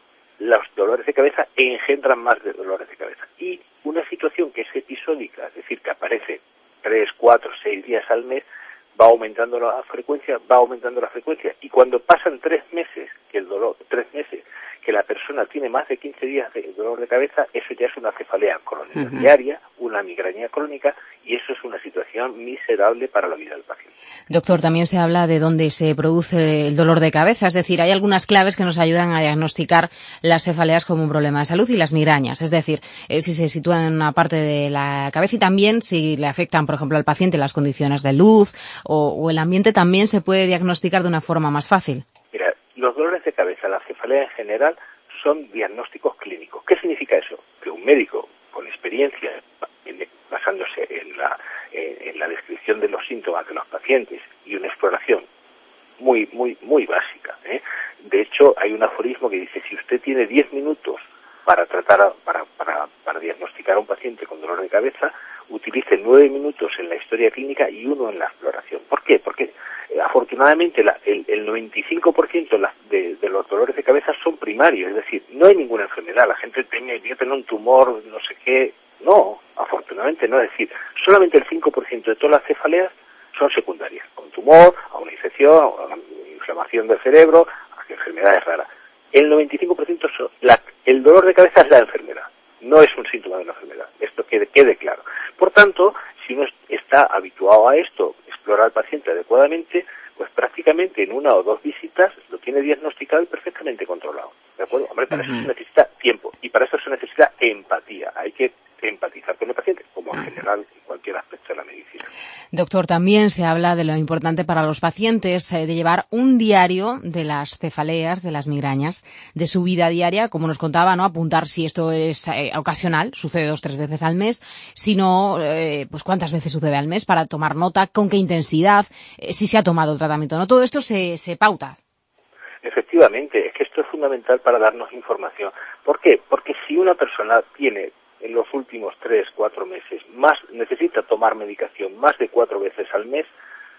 los dolores de cabeza engendran más de dolores de cabeza. Y una situación que es episódica, es decir, que aparece tres, cuatro, seis días al mes, va aumentando la frecuencia, va aumentando la frecuencia. Y cuando pasan tres meses, que el dolor, tres meses, que la persona tiene más de quince días de dolor de cabeza, eso ya es una cefalea crónica uh-huh. diaria, una migraña crónica, y eso es una situación miserable para la vida del paciente. Doctor, también se habla de dónde se produce el dolor de cabeza, es decir, hay algunas claves que nos ayudan a diagnosticar las cefaleas como un problema de salud y las migrañas, es decir, eh, si se sitúan en una parte de la cabeza y también si le afectan, por ejemplo, al paciente las condiciones de luz o, o el ambiente, también se puede diagnosticar de una forma más fácil. Mira, los dolores de cabeza, la cefalea en general, son diagnósticos clínicos. ¿Qué significa eso? Que un médico con experiencia, basándose en la, en la descripción de los síntomas de los pacientes y una exploración muy, muy, muy básica, ¿eh? De hecho, hay un aforismo que dice, si usted tiene diez minutos para tratar, a, para, para, para diagnosticar a un paciente con dolor de cabeza, utilice nueve minutos en la historia clínica y uno en la exploración. ¿Por qué? Porque eh, afortunadamente la, el, el noventa y cinco por ciento la, de, de los dolores de cabeza son primarios, es decir, no hay ninguna enfermedad. La gente tiene, yo tengo un tumor, no sé qué. No, afortunadamente no. Es decir, solamente el cinco por ciento de todas las cefaleas son secundarias, con tumor, a una infección, a una inflamación del cerebro, a enfermedades raras. El noventa y cinco por ciento son la, el dolor de cabeza es la enfermedad, no es un síntoma de una enfermedad. Esto quede, quede claro. Por tanto, si uno está habituado a esto, explora al paciente adecuadamente, pues prácticamente en una o dos visitas lo tiene diagnosticado y perfectamente controlado. ¿De acuerdo? Hombre, para uh-huh. eso se necesita tiempo y para eso se necesita empatía. Hay que empatizar con el paciente, como en general en cualquier aspecto de la medicina. Doctor, también se habla de lo importante para los pacientes eh, de llevar un diario de las cefaleas, de las migrañas, de su vida diaria, como nos contaba, ¿no? Apuntar si esto es eh, ocasional, sucede dos, tres veces al mes, si no, eh, pues cuántas veces sucede al mes, para tomar nota, con qué intensidad, eh, si se ha tomado el tratamiento, ¿no? Todo esto se, se pauta. Efectivamente, es que esto es fundamental para darnos información. ¿Por qué? Porque si una persona tiene en los últimos tres, cuatro meses más necesita tomar medicación más de cuatro veces al mes,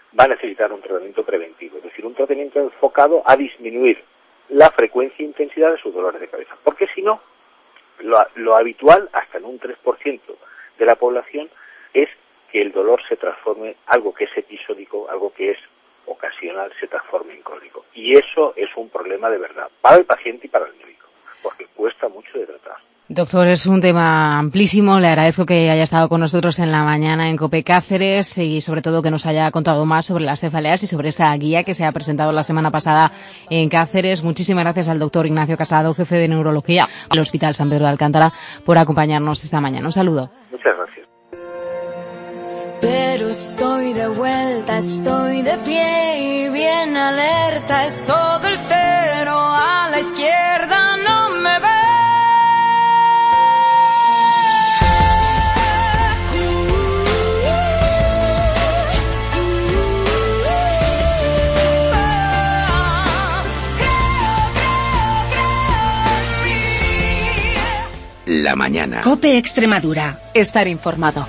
va a necesitar un tratamiento preventivo, es decir, un tratamiento enfocado a disminuir la frecuencia e intensidad de sus dolores de cabeza, porque si no, lo, lo habitual, hasta en un tres por ciento de la población, es que el dolor se transforme, algo que es episódico, algo que es ocasional, se transforme en crónico. Y eso es un problema de verdad, para el paciente y para el médico, porque cuesta mucho de tratar. Doctor, es un tema amplísimo. Le agradezco que haya estado con nosotros en la mañana en COPE Cáceres y sobre todo que nos haya contado más sobre las cefaleas y sobre esta guía que se ha presentado la semana pasada en Cáceres. Muchísimas gracias al doctor Ignacio Casado, jefe de neurología del Hospital San Pedro de Alcántara, por acompañarnos esta mañana. Un saludo. Muchas gracias. Pero estoy de vuelta, estoy de pie y bien alerta. Es todo el cero a la izquierda, no me ve. La mañana. COPE Extremadura. Estar informado.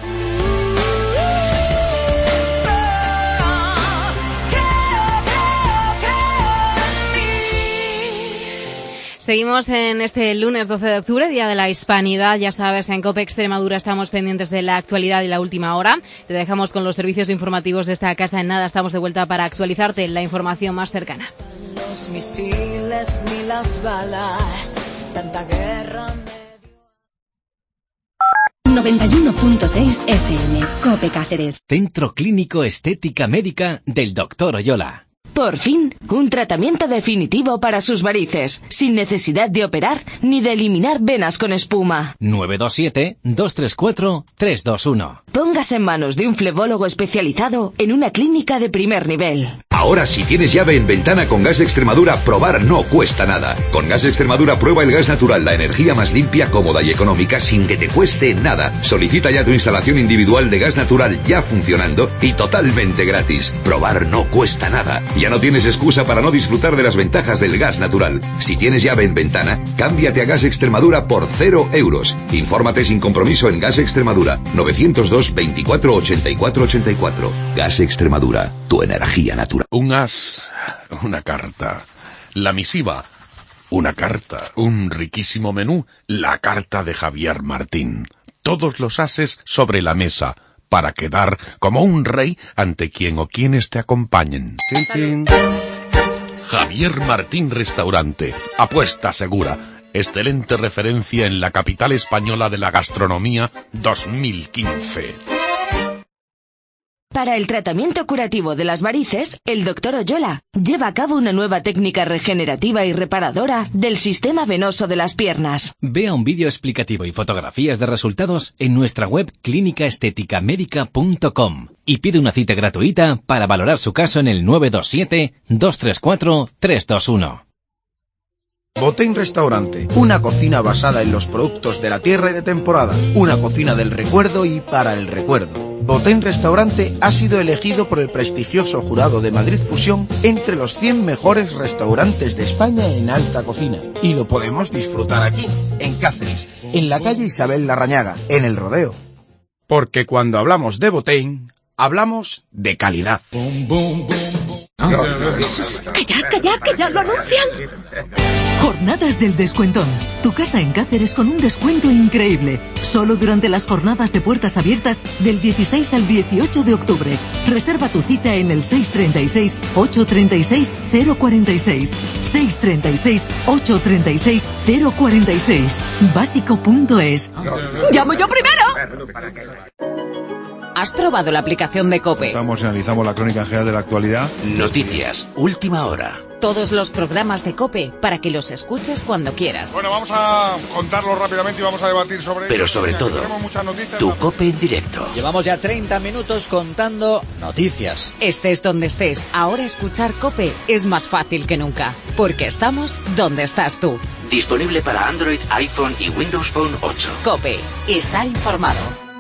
Seguimos en este lunes doce de octubre, Día de la Hispanidad. Ya sabes, en COPE Extremadura estamos pendientes de la actualidad y la última hora. Te dejamos con los servicios informativos de esta casa. En nada estamos de vuelta para actualizarte la información más cercana. Los misiles ni las balas, tanta guerra. noventa y uno punto seis F M, COPE Cáceres. Centro Clínico Estética Médica del doctor Oyola. Por fin, un tratamiento definitivo para sus varices, sin necesidad de operar ni de eliminar venas con espuma. nueve dos siete, dos tres cuatro, tres dos uno. Póngase en manos de un flebólogo especializado en una clínica de primer nivel. Ahora, si tienes llave en ventana con Gas Extremadura, probar no cuesta nada. Con Gas Extremadura prueba el gas natural, la energía más limpia, cómoda y económica, sin que te cueste nada. Solicita ya tu instalación individual de gas natural ya funcionando y totalmente gratis. Probar no cuesta nada. Ya no tienes excusa para no disfrutar de las ventajas del gas natural. Si tienes llave en ventana, cámbiate a Gas Extremadura por cero euros. Infórmate sin compromiso en Gas Extremadura, novecientos dos, veinticuatro, ochenta y cuatro, ochenta y cuatro. Gas Extremadura, tu energía natural. Un as, una carta. La misiva, una carta. Un riquísimo menú, la carta de Javier Martín. Todos los ases sobre la mesa, para quedar como un rey ante quien o quienes te acompañen. Chin, chin. Javier Martín Restaurante, apuesta segura. Excelente referencia en la capital española de la gastronomía dos mil quince. Para el tratamiento curativo de las varices, el doctor Oyola lleva a cabo una nueva técnica regenerativa y reparadora del sistema venoso de las piernas. Vea un vídeo explicativo y fotografías de resultados en nuestra web clínica estética médica punto com y pide una cita gratuita para valorar su caso en el nueve dos siete, dos tres cuatro, tres dos uno. Botein Restaurante, una cocina basada en los productos de la tierra y de temporada, una cocina del recuerdo y para el recuerdo. Botein Restaurante ha sido elegido por el prestigioso jurado de Madrid Fusión entre los cien mejores restaurantes de España en alta cocina. Y lo podemos disfrutar aquí, en Cáceres, en la calle Isabel Larrañaga, en El Rodeo. Porque cuando hablamos de Botein, hablamos de calidad. Boom, boom, boom. ¡Calla, calla, que ya lo anuncian! Jornadas del Descuentón. Tu casa en Cáceres con un descuento increíble. Solo durante las jornadas de puertas abiertas del dieciséis al dieciocho de octubre. Reserva tu cita en el seis tres seis, ocho tres seis, cero cuatro seis. seis tres seis, ocho tres seis, cero cuatro seis. Básico punto es. ¡Llamo yo primero! ¿Has probado la aplicación de COPE? Estamos y analizamos la crónica general de la actualidad. Noticias, última hora. Todos los programas de COPE para que los escuches cuando quieras. Bueno, vamos a contarlo rápidamente y vamos a debatir sobre Pero ello. sobre todo, tu COPE en directo. Llevamos ya treinta minutos contando noticias. Estés donde estés, ahora escuchar COPE es más fácil que nunca, porque estamos donde estás tú. Disponible para Android, iPhone y Windows Phone ocho. COPE, estar informado.